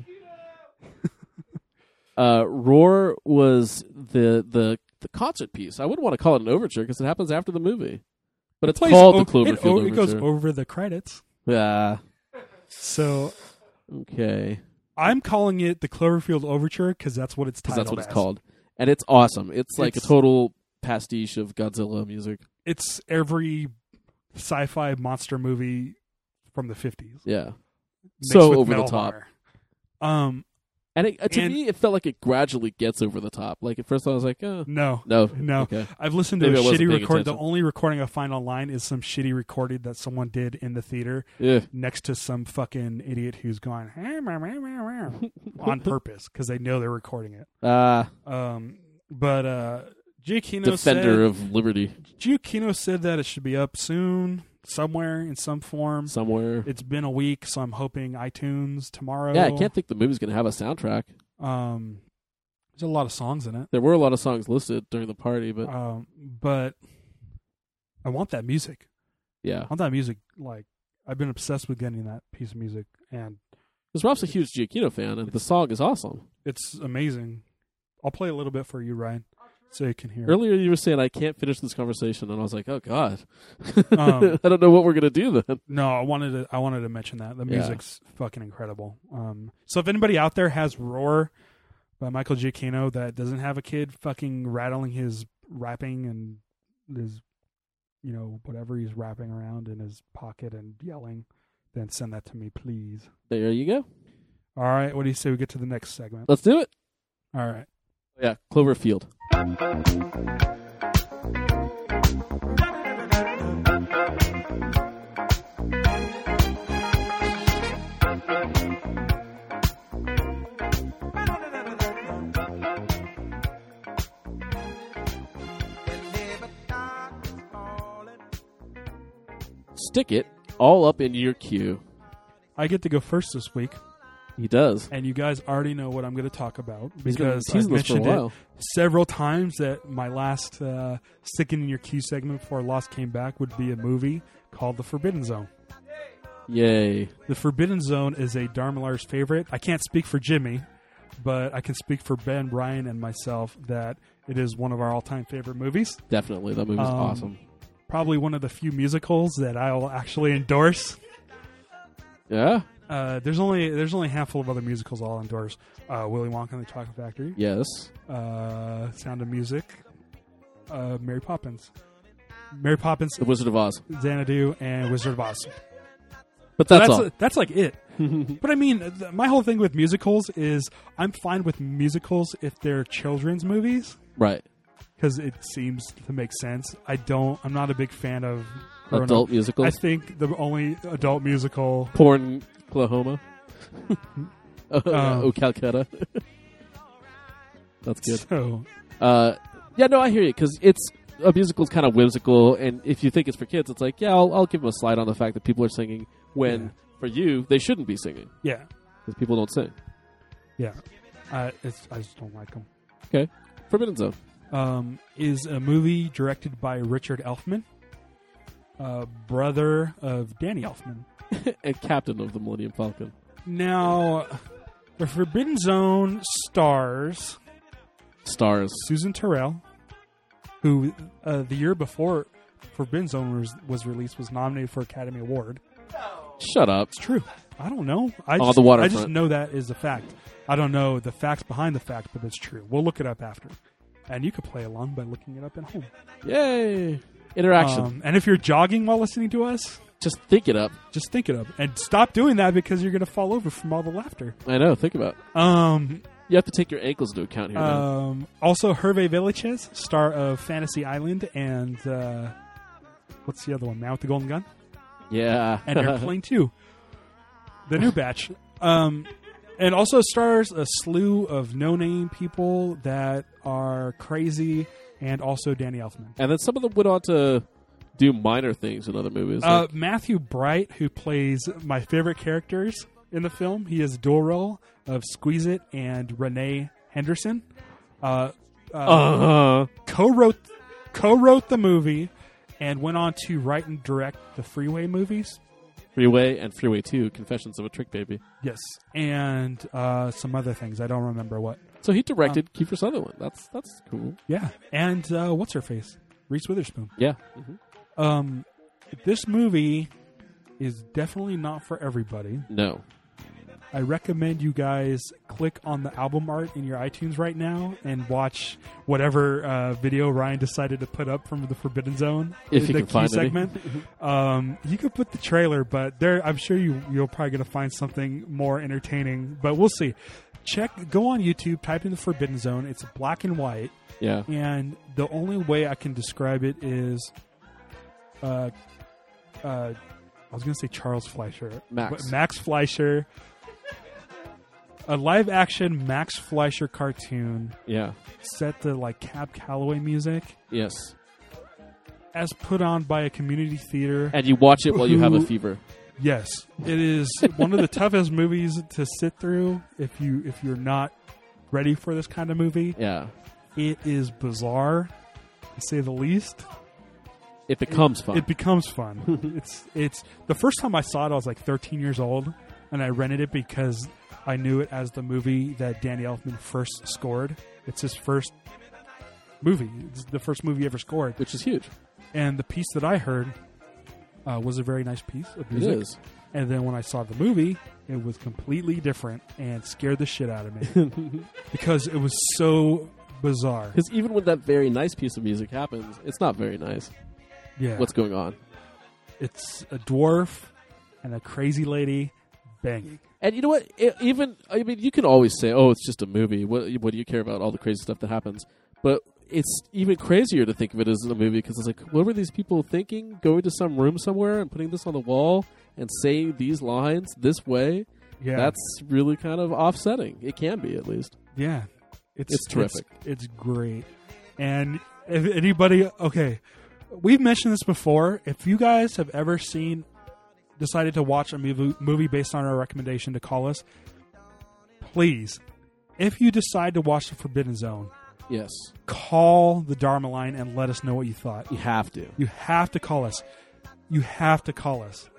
Uh, Roar was the the the concert piece. I wouldn't want to call it an overture because it happens after the movie, but it's Plays called o- the Cloverfield it, o- Overture. it goes over the credits. Yeah. So Okay. I'm calling it the Cloverfield Overture because that's what it's Because titled that's what it's as. called, and it's awesome. It's like It's- a total pastiche of Godzilla music. It's every sci-fi monster movie from the fifties. Yeah. mixed So with over the Metal top. Hammer. Um, And it, uh, to And- me, it felt like it gradually gets over the top. Like at first, I was like, "Oh, No, no, no. Okay. I've listened to Maybe a I wasn't shitty paying record. The attention. only recording I find online is some shitty recording that someone did in the theater Yeah, next to some fucking idiot who's going on purpose because they know they're recording it. uh, Um, but uh, Giacchino defender said, of liberty Giacchino said that it should be up soon, somewhere in some form. somewhere." It's been a week, so I'm hoping iTunes tomorrow. Yeah, I can't think the movie's going to have a soundtrack. Um, there's a lot of songs in it. There were a lot of songs listed during the party, but Um, but I want that music. yeah, I want that music. Like, I've been obsessed with getting that piece of music, and because Rob's a huge Giacchino fan, and the song is awesome. it's amazing. I'll play a little bit for you, Ryan, so you can hear. Earlier, you were saying I can't finish this conversation, and I was like, "Oh God, Um, I don't know what we're gonna do then." No, I wanted to. I wanted to mention that the Yeah. music's fucking incredible. Um, so if anybody out there has "Roar" by Michael Giacchino that doesn't have a kid fucking rattling his rapping and his, you know, whatever he's rapping around in his pocket and yelling, then send that to me, please. There you go. All right, what do you say we get to the next segment? Let's do it. All right. Yeah, Cloverfield. Stick it all up in your queue. I get to go first this week, He does. and you guys already know what I'm going to talk about He's been because I've teasing this for a mentioned it while. several times that my last uh, sticking in your queue segment before Lost came back would be a movie called The Forbidden Zone. Yay. The Forbidden Zone is a Darmalar's favorite. I can't speak for Jimmy, but I can speak for Ben, Ryan, and myself that it is one of our all-time favorite movies. Definitely. That movie's Um, awesome. Probably one of the few musicals that I'll actually endorse. Yeah? Uh, there's only there's only a handful of other musicals I'll endorse. Uh, Willy Wonka and the Chocolate Factory, Yes. uh, Sound of Music, uh, Mary Poppins, Mary Poppins, The Wizard of Oz. Xanadu, and Wizard of Oz. But that's, that's all. that's like it. But I mean, th- my whole thing with musicals is I'm fine with musicals if they're children's movies Right. because it seems to make sense. I don't. I'm not a big fan of grown-up- Adult musicals. I think the only adult musical. Porn Oklahoma. oh, Um, oh, Calcutta. That's good. So Uh, yeah, no, I hear you because it's a musical's kind of whimsical, and if you think it's for kids, it's like, yeah, I'll, I'll give them a slide on the fact that people are singing when Yeah. for you they shouldn't be singing yeah, because people don't sing. yeah. Uh, it's I just don't like them. Okay, Forbidden Zone. Um, is a movie directed by Richard Elfman, uh, brother of Danny Elfman. and captain of the Millennium Falcon. Now, the Forbidden Zone stars Stars. Susan Terrell, who uh, the year before Forbidden Zone was, was released was nominated for Academy Award. Shut up. It's true. I don't know. I On just, the I waterfront. just know that is a fact. I don't know the facts behind the fact, but it's true. We'll look it up after. And you can play along by looking it up at home. Yay! Interaction. Um, and if you're jogging while listening to us, Just think it up. just think it up. And stop doing that because you're going to fall over from all the laughter. I know. Think about it. Um, You have to take your ankles into account here. now. um, also, Hervé Villechaize, star of Fantasy Island and uh, what's the other one? Man with the Golden Gun? Yeah. And Airplane two. The new batch. Um, and also stars a slew of no-name people that are crazy, and also Danny Elfman. And then some of them went on to do minor things in other movies. Uh, like- Matthew Bright, who plays my favorite characters in the film, he is dual role of Squeeze It and Renee Henderson. Uh, uh, uh-huh. co-wrote co-wrote the movie and went on to write and direct the Freeway movies. Freeway and Freeway two, Confessions of a Trick Baby. Yes, and uh, some other things. I don't remember what. So he directed Kiefer Sutherland. That's that's cool. Yeah, and uh, what's her face? Reese Witherspoon. Yeah. hmm Um, this movie is definitely not for everybody. No. I recommend you guys click on the album art in your iTunes right now and watch whatever uh, video Ryan decided to put up from the Forbidden Zone. If the you can key find any. segment. um, you could put the trailer, but there, I'm sure you you're probably going to find something more entertaining. But we'll see. check, go on YouTube, type in the Forbidden Zone. It's black and white, Yeah. and the only way I can describe it is, uh, uh, I was going to say Charles Fleischer, Max. but Max Fleischer, a live action Max Fleischer cartoon Yeah. set to like Cab Calloway music, Yes. as put on by a community theater. And you watch it while you have a Who- fever. Yes, it is one of the toughest movies to sit through if you if you're not ready for this kind of movie. Yeah. It is bizarre, to say the least. It becomes fun. It becomes fun. it's it's the first time I saw it, I was like thirteen years old, and I rented it because I knew it as the movie that Danny Elfman first scored. It's his first movie. It's the first movie he ever scored. which is huge. And the piece that I heard uh, was a very nice piece of It music. is. And then when I saw the movie, it was completely different and scared the shit out of me because it was so bizarre. Because even when that very nice piece of music happens, it's not very nice. Yeah, What's going on? it's a dwarf and a crazy lady banging. And you know what? It, even I mean, you can always say, "Oh, it's just a movie. What, what do you care about all the crazy stuff that happens?" But it's even crazier to think of it as a movie because it's like, what were these people thinking? Going to some room somewhere and putting this on the wall and saying these lines this way? Yeah, That's really kind of offsetting. It can be, at least. yeah, it's It's terrific. It's, it's great. And if anybody, okay, we've mentioned this before. If you guys have ever seen, decided to watch a movie, movie based on our recommendation, to call us, please, if you decide to watch The Forbidden Zone, Yes, call the Dharma line and let us know what you thought. you have to. You have to call us. You have to call us.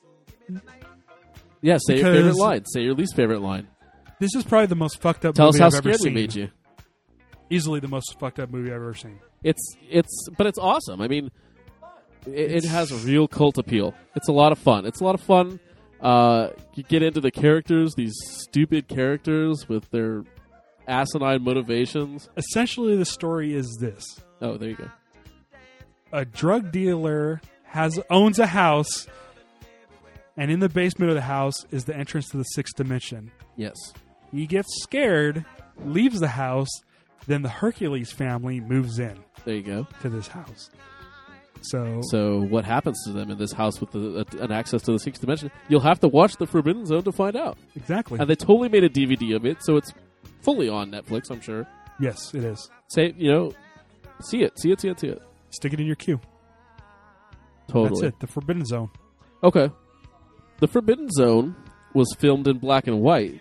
Yeah, say your Because- favorite line. Say your least favorite line. This is probably the most fucked up Tell us movie how I've ever scared we seen. made you. Easily the most fucked up movie I've ever seen. It's it's, but it's awesome. I mean, it, it It's- has a real cult appeal. It's a lot of fun. It's a lot of fun. Uh, you get into the characters, these stupid characters with their asinine motivations. Essentially, the story is this: Oh, there you go. a drug dealer has owns a house, and in the basement of the house is the entrance to the sixth dimension. Yes. He gets scared, leaves the house. Then the Hercules family moves in There you go. to this house. So, So, what happens to them in this house with the, uh, an access to the sixth dimension? You'll have to watch The Forbidden Zone to find out. exactly. And they totally made a D V D of it, so it's fully on Netflix, I'm sure. Yes, it is. Say, you know, see it, see it, see it, see it. Stick it in your queue. Totally. That's it. The Forbidden Zone. Okay. The Forbidden Zone was filmed in black and white.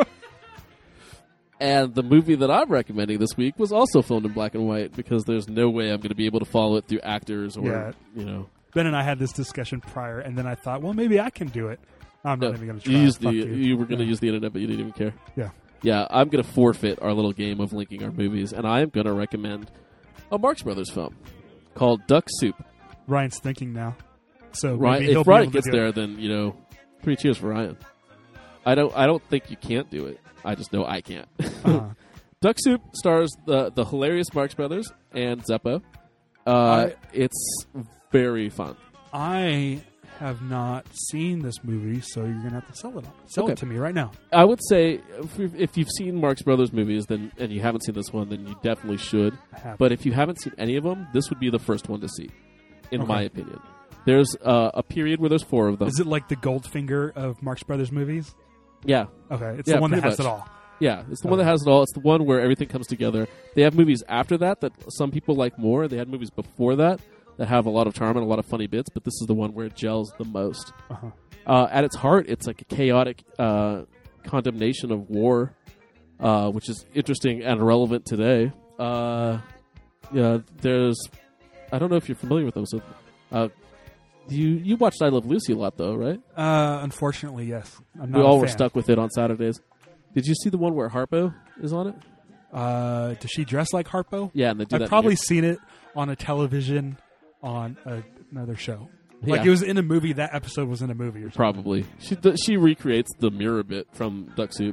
And the movie that I'm recommending this week was also filmed in black and white because there's no way I'm going to be able to follow it through actors or, Yeah. you know. Ben and I had this discussion prior, and then I thought, well, maybe I can do it. I'm No, not even going to try. you, used Fuck the, you. you were going to Yeah. use the internet, but you didn't even care. Yeah. Yeah, I'm going to forfeit our little game of linking our movies, and I am going to recommend a Marx Brothers film called Duck Soup. Ryan's thinking now. So Ryan, maybe he'll if be Ryan able to gets do there, it. then, you know, three cheers for Ryan. I don't I don't think you can't do it. I just know I can't. Uh-huh. Duck Soup stars the the hilarious Marx Brothers and Zeppo. Uh, I- it's very fun. I have not seen this movie, so you're going to have to sell it. Sell Okay. it to me right now. I would say if, we've- if you've seen Marx Brothers movies, then and you haven't seen this one, then you definitely should. I have. But if you haven't seen any of them, this would be the first one to see, in Okay. my opinion. There's uh, a period where there's four of them. Is it like the Goldfinger of Marx Brothers movies? Yeah, Okay, it's Yeah, the one that pretty has much. it all. yeah. It's the one Okay. that has it all. It's the one where everything comes together. They have movies after that that some people like more. They had movies before that that have a lot of charm and a lot of funny bits, but this is the one where it gels the most. Uh-huh. Uh, at its heart, it's like a chaotic uh, condemnation of war, uh, which is interesting and relevant today. Uh, yeah, there's. I don't know if you're familiar with those. So, uh, you you watched I Love Lucy a lot, though, right? Uh, unfortunately, yes. I'm not We a all were fan. stuck with it on Saturdays. Did you see the one where Harpo is on it? Uh, does she dress like Harpo? Yeah, and they do that. I've in probably here. seen it on a television on a, another show. Like Yeah. it was in a movie. That episode was in a movie or something. Probably. She th- she recreates the mirror bit from Duck Soup,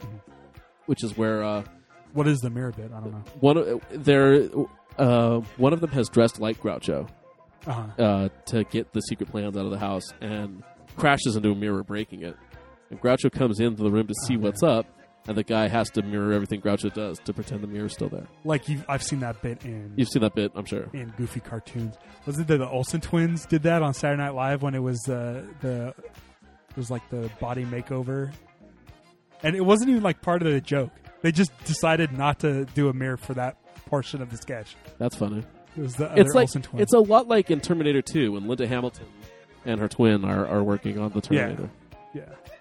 which is where uh, What is the mirror bit? I don't know. one of there uh, one of them has dressed like Groucho Uh-huh. uh, to get the secret plans out of the house and crashes into a mirror, breaking it. And Groucho comes into the room to see Oh, what's up, and the guy has to mirror everything Groucho does to pretend the mirror's still there. Like you, I've seen that bit in You've seen that bit, I'm sure. in Goofy cartoons. Was it the, the Olsen twins did that on Saturday Night Live when it was uh, the it was like the body makeover, and it wasn't even like part of the joke. They just decided not to do a mirror for that portion of the sketch. That's funny. It was the other It's like Olsen twins. it's a lot like in Terminator two when Linda Hamilton and her twin are, are working on the Terminator. yeah.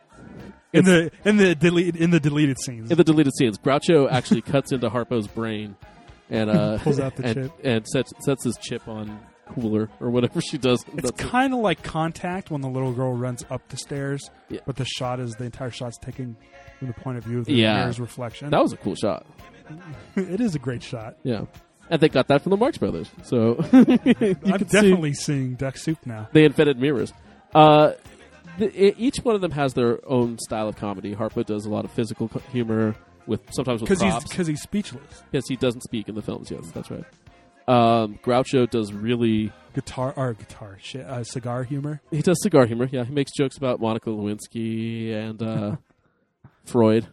In the in the delete in the deleted scenes. In the deleted scenes, Groucho actually cuts into Harpo's brain and uh, Pulls out the and, chip. and sets sets his chip on Cooler or whatever she does. It's That's it. kind of like Contact when the little girl runs up the stairs, Yeah. but the shot is the entire shot's taken from the point of view of the Yeah. mirror's reflection. That was a cool shot. It is a great shot. Yeah, and they got that from the Marx Brothers. So you I'm can see definitely seeing Duck Soup now. they invented mirrors. Uh, the, i each one of them has their own style of comedy. Harpo does a lot of physical co- humor with sometimes with Because he's props. because he's speechless. Yes, he doesn't speak in the films. Yes, that's right. Um, Groucho does really. Guitar or guitar shit, uh, cigar humor. He does cigar humor. Yeah, he makes jokes about Monica Lewinsky and uh, Freud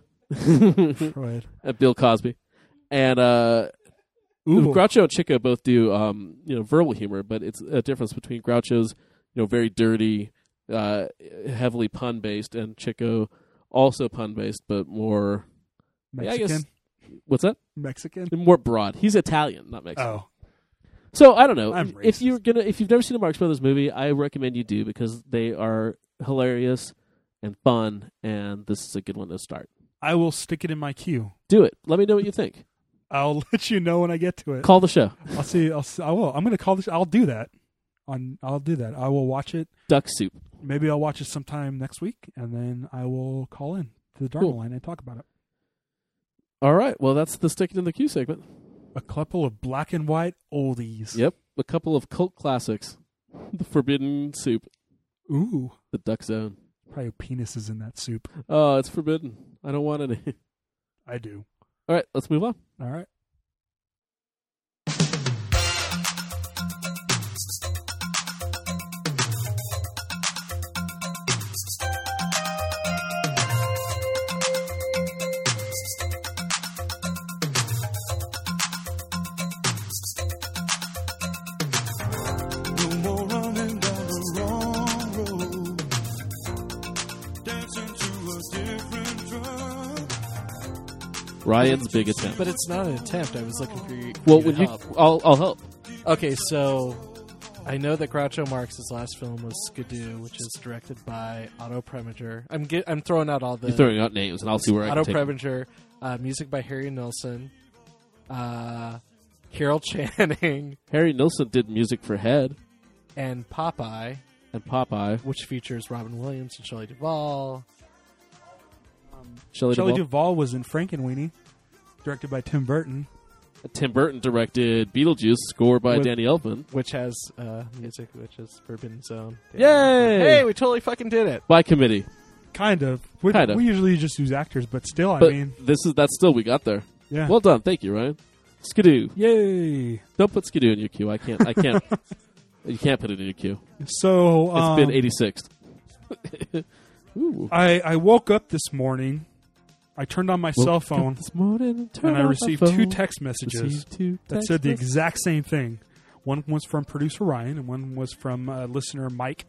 Freud. and Bill Cosby, and uh, Ooh. Groucho and Chico both do um, you know verbal humor, but it's a difference between Groucho's you know very dirty, uh, heavily pun based, and Chico also pun based, but more. Yeah, I Mexican. guess, what's that? Mexican. More broad. He's Italian, not Mexican. Oh, So I don't know. I'm If racist. you're gonna, if you've never seen a Marx Brothers movie, I recommend you do because they are hilarious and fun, and this is a good one to start. I will stick it in my queue. Do it. Let me know what you think. I'll let you know when I get to it. Call the show. I'll see. I'll. See, I will. I'm going to call this. I'll do that. On. I'll do that. I will watch it. Duck Soup. Maybe I'll watch it sometime next week, and then I will call in to the Dharma Cool. line and talk about it. All right. Well, that's the Stick It in the Queue segment. A couple of black and white oldies. Yep. A couple of cult classics. The Forbidden Soup. Ooh. The Duck Zone. Probably penises in that soup. Oh, it's forbidden. I don't want any. I do. All right. Let's move on. All right. No more running down the wrong road, dancing to a different drug. Ryan's big attempt. But it's not an attempt. I was looking for you. well, you when to you, help. I'll, I'll help. Okay, so I know that Groucho Marx's last film was Skidoo, which is directed by Otto Preminger. I'm get, I'm throwing out all the You're throwing out names, and I'll see where I Otto can take them. Preminger, uh, music by Harry Nilsson, uh, Carol Channing, Harry Nilsson did music for Head and Popeye, and Popeye. which features Robin Williams and Shelley Duvall. Shelley, Shelley Duvall. Duvall was in Frankenweenie, directed by Tim Burton. Tim Burton directed Beetlejuice, scored by With- Danny Elfman. Which has uh, music, which is Forbidden Zone. Yay! Hey, we totally fucking did it. By committee. Kind of. We, Kind of. we usually just use actors, but still, I But mean, this is that's still we got there. yeah. Well done, thank you, Ryan. Skidoo. Yay. Don't put Skidoo in your queue. I can't. I can't. You can't put it in your queue. So, It's um, been eighty-sixth. Ooh. I, I woke up this morning. I turned on my cell Woke up phone, this morning and, turned and I on my received phone. two text messages Received two that text said the messages. exact same thing. One was from producer Ryan, and one was from uh, listener Mike.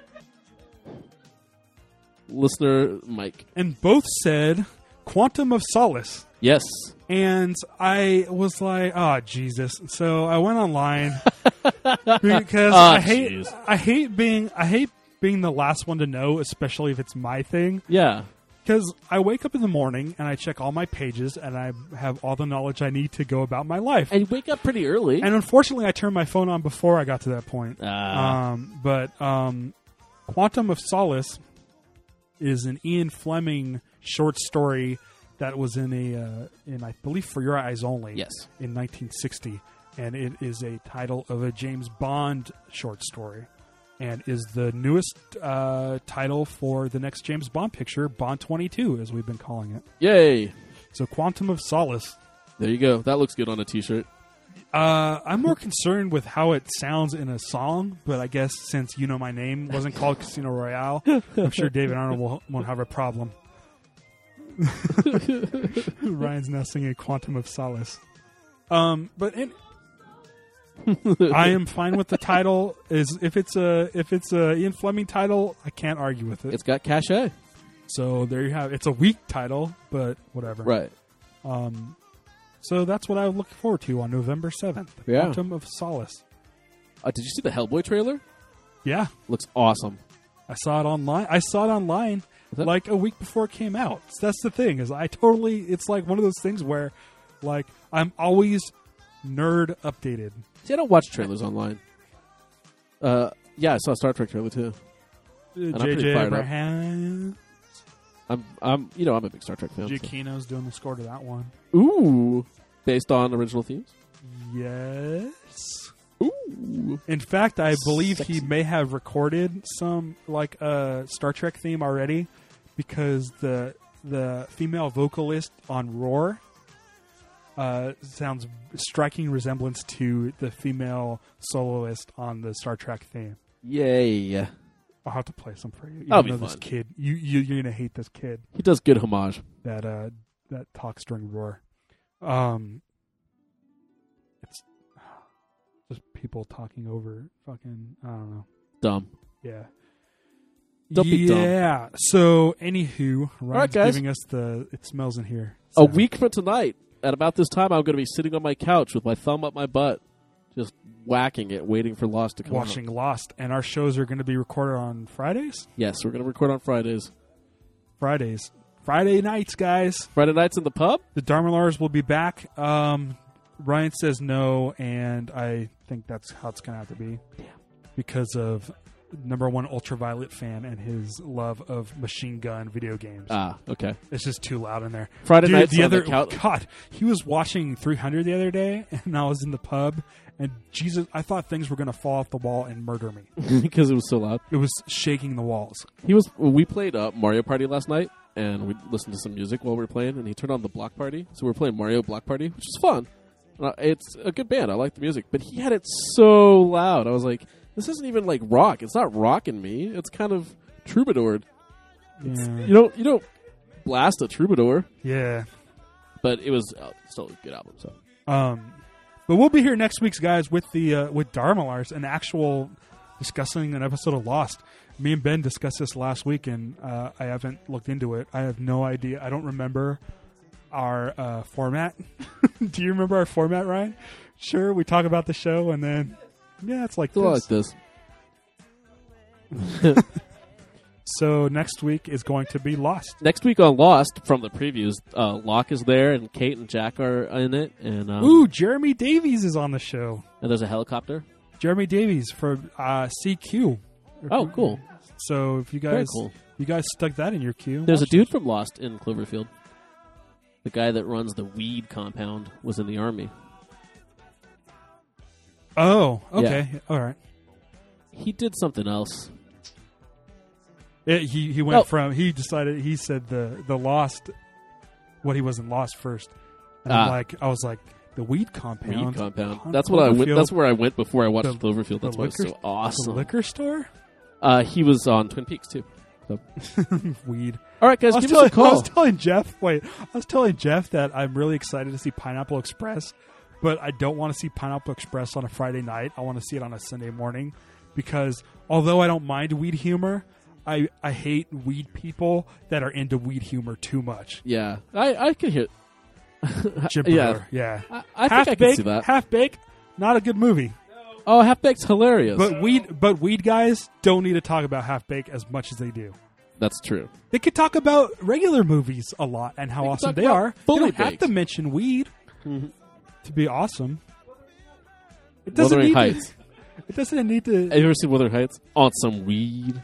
Listener Mike. And both said Quantum of Solace. Yes. And I was like, oh, Jesus. So I went online because Ah, I hate jeez. I hate being I hate being the last one to know, especially if it's my thing. Yeah. Because I wake up in the morning and I check all my pages and I have all the knowledge I need to go about my life. And you wake up pretty early. And unfortunately, I turned my phone on before I got to that point. Ah. Um, but um, Quantum of Solace is an Ian Fleming short story that was in a uh, in I believe For Your Eyes Only. Yes. In nineteen sixty, and it is a title of a James Bond short story, and is the newest uh, title for the next James Bond picture, Bond twenty-two, as we've been calling it. Yay. So, Quantum of Solace. There you go. That looks good on a t-shirt. Uh, I'm more concerned with how it sounds in a song, but I guess since You Know My Name wasn't called Casino Royale, I'm sure David Arnold will, won't have a problem. Ryan's now singing Quantum of Solace. Um, but in, I am fine with the title. Is if it's a if it's a Ian Fleming title, I can't argue with it. It's got cachet. So there you have. It's a weak title, but whatever. Right. Um, so that's what I look forward to on November seventh. Yeah. Quantum of Solace. Uh, did you see the Hellboy trailer? Yeah, Looks awesome. I saw it online. I saw it online that- like a week before it came out. So that's the thing is I totally. It's like one of those things where, like, I'm always nerd updated. See, I don't watch trailers online. Uh, yeah, I saw a Star Trek trailer too. Uh, I'm J pretty J fired up. Abraham. I'm, I'm, you know, I'm a big Star Trek fan. so- Giacchino's doing the score to that one. Ooh, based on original themes. Yes. Ooh, In fact, I believe he Sexy. may have recorded some like a uh, Star Trek theme already, because the the female vocalist on Roar uh, sounds striking resemblance to the female soloist on the Star Trek theme. yay! I'll have to play some for you. You That'll be know this fun. kid. You, you you're gonna hate this kid He does good homage. that uh that talks during Roar. Um, it's just people talking over fucking I don't know. Dumb. Yeah. Don't be dumb. yeah. So, anywho, Ryan's right, guys. giving us the it smells in here. A So, week from tonight, at about this time, I'm going to be sitting on my couch with my thumb up my butt, just whacking it, waiting for Lost to come out. watching Lost, and our shows are going to be recorded on Fridays. Yes, we're going to record on Fridays. Fridays, Friday nights, guys. Friday nights in the pub. The Dharmalars will be back. Um, Ryan says no, and I think that's how it's going to have to be. Damn. Because of number one Ultraviolet fan and his love of machine gun video games. Ah, okay. It's just too loud in there. Friday Dude, nights the on other the couch. God, he was watching three hundred the other day, and I was in the pub, and Jesus, I thought things were going to fall off the wall and murder me. Because it was so loud. It was shaking the walls. He was. We played uh, Mario Party last night, and we listened to some music while we were playing. And he turned on the Block Party, so we were playing Mario Block Party, which was fun. Uh, it's a good band. I like the music, but he had it so loud. I was like, "This isn't even like rock. It's not rocking me. It's kind of troubadoured. Yeah, You don't. You don't blast a troubadour." yeah. But it was uh, still a good album. So Um, but we'll be here next week's guys with the uh, with Dharmalars, an actual discussing an episode of Lost. Me and Ben discussed this last week, and uh, I haven't looked into it. I have no idea. I don't remember our uh, format. Do you remember our format, Ryan? Sure, we talk about the show, and then yeah, it's like it's a lot this. like this. So next week is going to be Lost. Next week on Lost, from the previews, uh, Locke is there, and Kate and Jack are in it, and um, Ooh, Jeremy Davies is on the show. and there's a helicopter. Jeremy Davies from uh, C Q. Oh, cool! So if you Very guys cool. you guys stuck that in your queue, There's a watch dude from Lost in Cloverfield. The guy that runs the weed compound was in the army. it. Oh, okay, all right. He did something else. It, he he went Oh. from he decided he said the the Lost, what he wasn't Lost first, and I'm Ah. like I was like the weed compound. Weed compound. Con- That's what I went. Cloverfield, That's where I went before I watched The- Cloverfield. That's the why it's liquor- so awesome. The liquor store. Uh, he was on Twin Peaks too. Weed. All right, guys, I was, give us telling, a call. I was telling Jeff. Wait, I was telling Jeff that I'm really excited to see Pineapple Express, but I don't want to see Pineapple Express on a Friday night. I want to see it on a Sunday morning, because although I don't mind weed humor, I I hate weed people that are into weed humor too much. Yeah, I I can hear. Jim yeah, Breuer, yeah. I, I Half think I can Baked, see that. Half Baked, not a good movie. Oh, Half Baked's hilarious. But weed, but weed guys don't need to talk about Half Baked as much as they do. That's true. They could talk about regular movies a lot and how They could awesome talk they about are. They Fully don't have Baked. to mention weed Mhm. to be awesome. It doesn't Wuthering need Heights. To, it doesn't need to. Have you ever seen Wuthering Heights? On some weed.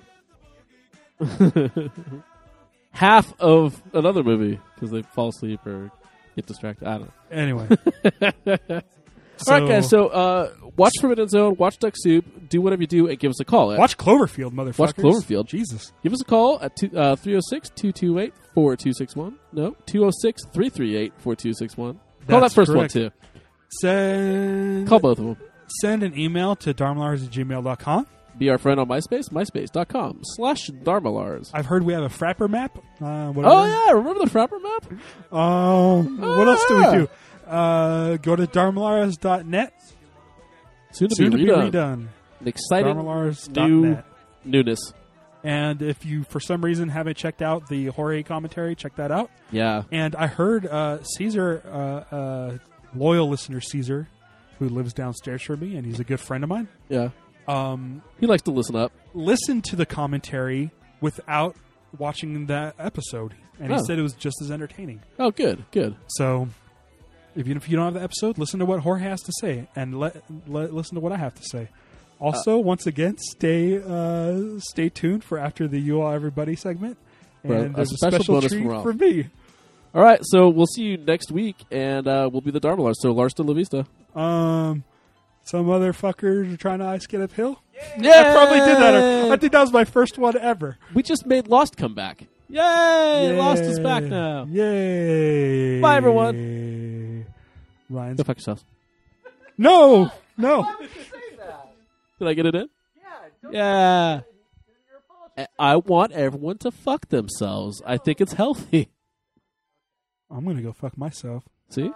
Half of another movie because they fall asleep or get distracted. I don't know. Anyway. All right, guys. So uh, watch Forbidden Zone, watch Duck Soup, do whatever you do, and give us a call. Watch Cloverfield, motherfuckers. Watch Cloverfield. Jesus. Give us a call at two, uh, three oh six, two two eight, four two six one. No, two oh six, three three eight, four two six one. Call That's that first correct. one, too. Send, Call both of them. send an email to dharmalars at gmail dot com. Be our friend on MySpace, myspace.com slash Dharmalars. I've heard we have a Frapper map. Uh, whatever. Oh, yeah. Remember the Frapper map? Um, Oh, what else do we yeah. do? Uh, go to dharmalars dot net. Soon to Soon be to be redone. redone. An exciting dharmalars dot new net. newness. And if you, for some reason, haven't checked out the Jorge commentary, check that out. Yeah. And I heard uh, Caesar, uh, uh, loyal listener Caesar, who lives downstairs from me, and he's a good friend of mine, Yeah. um, He likes to listen up. listened to the commentary without watching that episode. And he Oh. said it was just as entertaining. Oh, good. Good. So, if you, if you don't have the episode, listen to what Jorge has to say, and let, let listen to what I have to say. Also, once again, stay uh, stay tuned for after the You All Everybody segment, For a- and a there's a special special, bonus treat from Ralph. for me. All right. So we'll see you next week, and uh, we'll be the Dharmalars. So Lars to La Vista. Um, some motherfuckers are trying to ice skate uphill. Yeah. I probably did that. I think that was my first one ever. We just made Lost come back. Yay! Lost is back now. Yay! Bye, everyone. Ryan's. Go fuck yourselves. No, no. Did I get it in? Yeah. Yeah. I want everyone to fuck themselves. I think it's healthy. I'm gonna go fuck myself. See?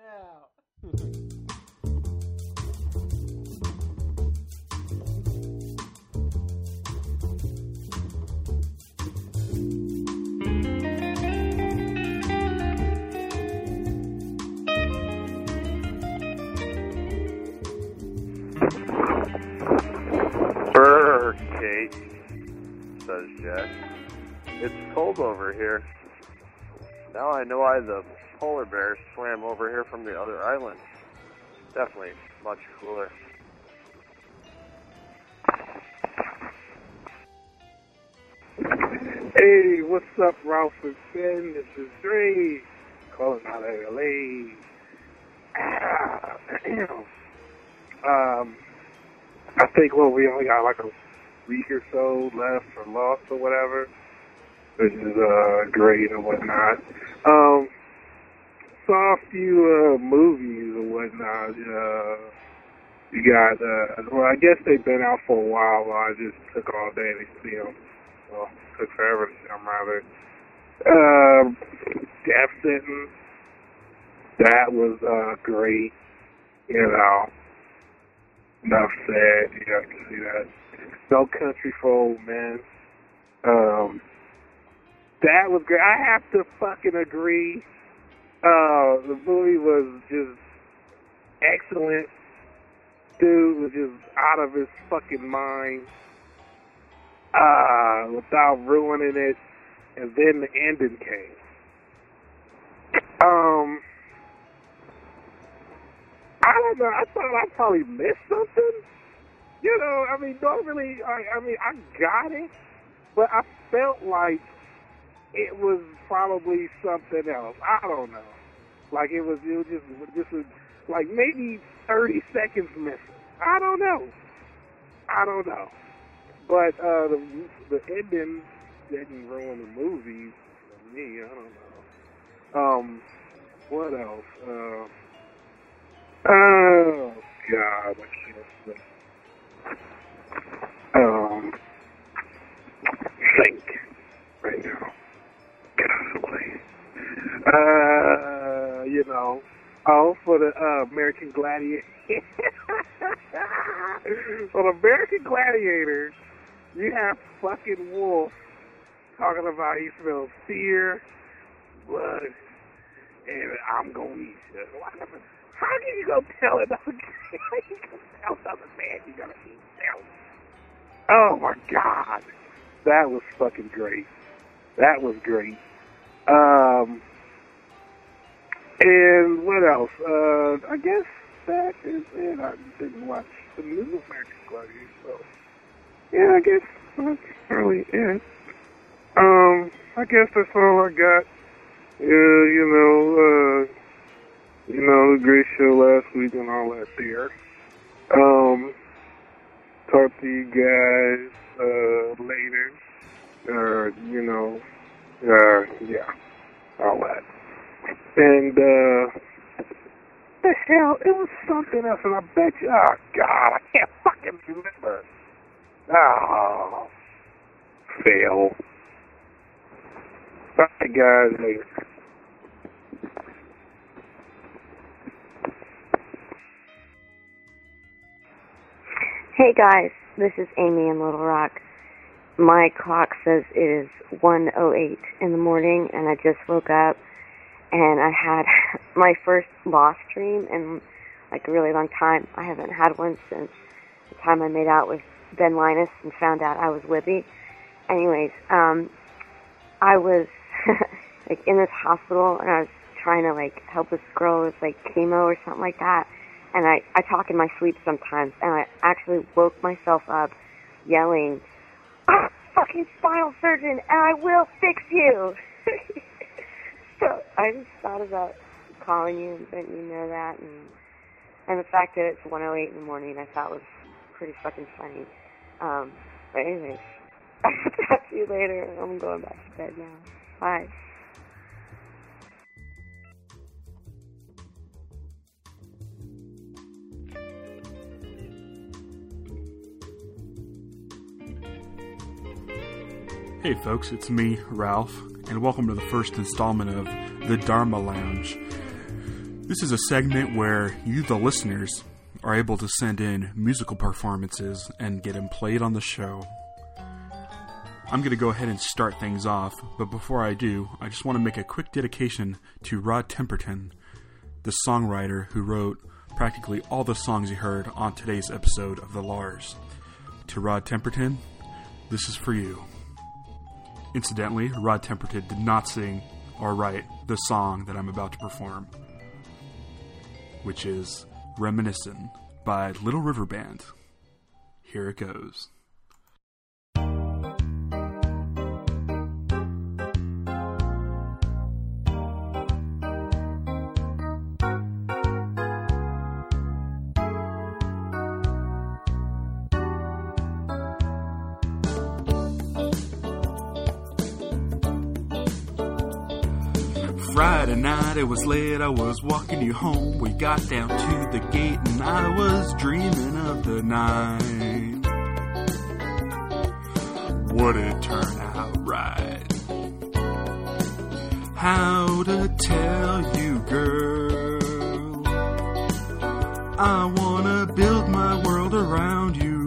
Brr, Kate, says Jack. It's cold over here. Now I know why the polar bears swam over here from the other island. Definitely much cooler. Hey, what's up, Ralph and Finn? This is Dre, calling out of L A. Ah, um, I think, well, we only got like a week or so left for Lost or whatever, which is uh, great and whatnot. Um, saw a few uh, movies and whatnot. Uh, you got, uh, well, I guess they've been out for a while. But I just took all day to see them. Well, took forever to see them, rather. Uh, Death Sentence. That was uh, great. You know, enough said. You know, I can see that. No Country for Old Men. Um, that was great. I have to fucking agree. Uh, the movie was just excellent. Dude was just out of his fucking mind. Uh, without ruining it. And then the ending came. Um, I don't know. I thought I probably missed something. You know, I mean, normally, I, I mean, I got it, but I felt like it was probably something else. I don't know. Like it was, it was just, just was like maybe thirty seconds missing. I don't know. I don't know. But uh, the the ending didn't ruin the movie for me. I don't know. Um, what else? Uh, oh God, I can't think. Um, think right now. Get out of the way. Uh, you know, oh, for the uh, American Gladiator. For the American Gladiator, you have fucking Wolf talking about he smells fear, blood, and I'm gonna eat you. How can you go tell another How can you go tell another man you're gonna eat them? Oh my God, that was fucking great. That was great. Um, and what else? Uh, I guess that is it. I didn't watch the new American Gladiator, so yeah, I guess that's really it. Um, I guess that's all I got. Yeah, you know, uh, you know, the great show last week and all that there. Um, talk to you guys, uh, later. Uh, you know, uh, yeah, all that. And, uh, the hell, it was something else, and I bet you, oh God, I can't fucking remember. Oh, fail. Bye, guys. Later. Hey guys, this is Amy in Little Rock. My clock says it is one oh eight in the morning, and I just woke up, and I had my first lost dream in like a really long time. I haven't had one since the time I made out with Ben Linus and found out I was Libby. Anyways, um, I was like in this hospital, and I was trying to like help this girl with like chemo or something like that. And I, I talk in my sleep sometimes, and I actually woke myself up yelling, "I'm a fucking spinal surgeon, and I will fix you!" So I just thought about calling you and letting you know that, and and the fact that it's one oh eight in the morning I thought was pretty fucking funny. Um, but anyways, I'll talk to you later. I'm going back to bed now. Bye. Hey folks, it's me, Ralph, and welcome to the first installment of The Dharma Lounge. This is a segment where you, the listeners, are able to send in musical performances and get them played on the show. I'm going to go ahead and start things off, but before I do, I just want to make a quick dedication to Rod Temperton, the songwriter who wrote practically all the songs you heard on today's episode of The Lars. To Rod Temperton, this is for you. Incidentally, Rod Temperton did not sing or write the song that I'm about to perform, which is Reminiscin' by Little River Band. Here it goes. Friday night, it was late, I was walking you home. We got down to the gate and I was dreaming of the night. Would it turn out right? How to tell you, girl, I wanna build my world around you.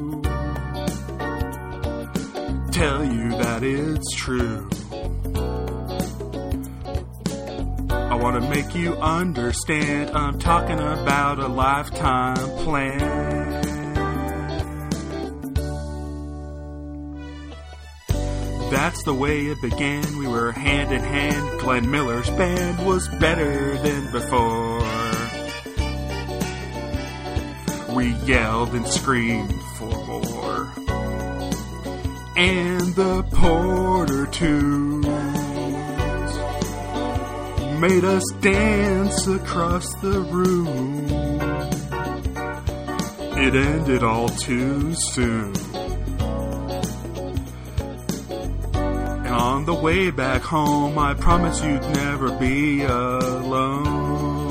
Tell you that it's true. I want to make you understand I'm talking about a lifetime plan. That's the way it began. We were hand in hand. Glenn Miller's band was better than before. We yelled and screamed for more. And the porter too made us dance across the room. It ended all too soon. And on the way back home, I promised you'd never be alone.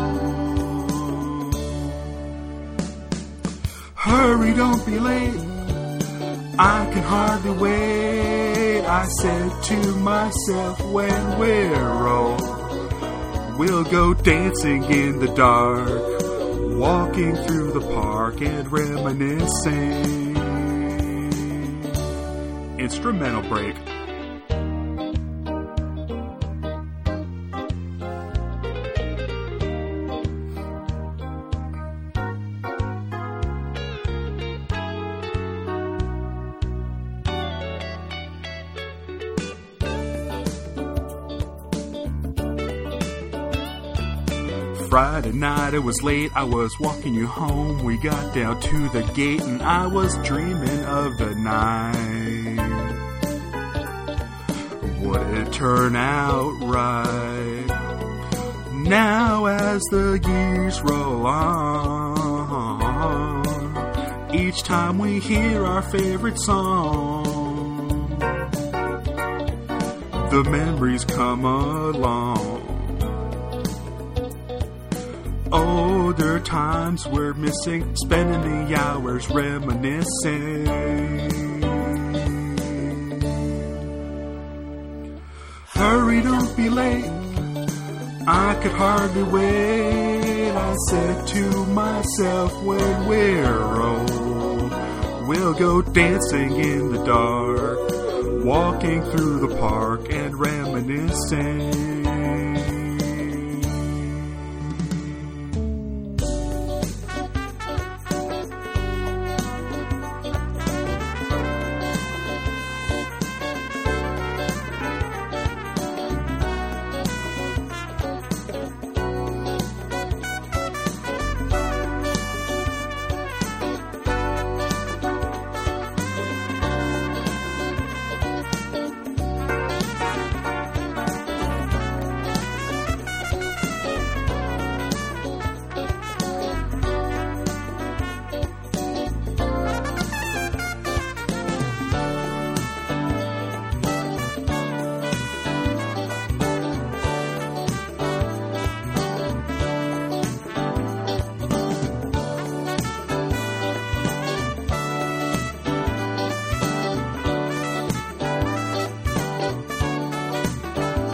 Hurry, don't be late. I can hardly wait. I said to myself when we're old, we'll go dancing in the dark, walking through the park and reminiscing. Instrumental break. Friday night, it was late, I was walking you home. We got down to the gate and I was dreaming of the night. Would it turn out right? Now as the years roll on, each time we hear our favorite song, the memories come along. older times we're missing, spending the hours reminiscing. Hurry, don't be late, I could hardly wait. I said to myself, when we're old, we'll go dancing in the dark, walking through the park and reminiscing.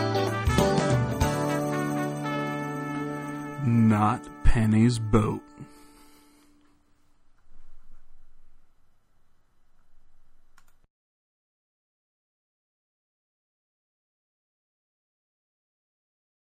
Not Penny's boat.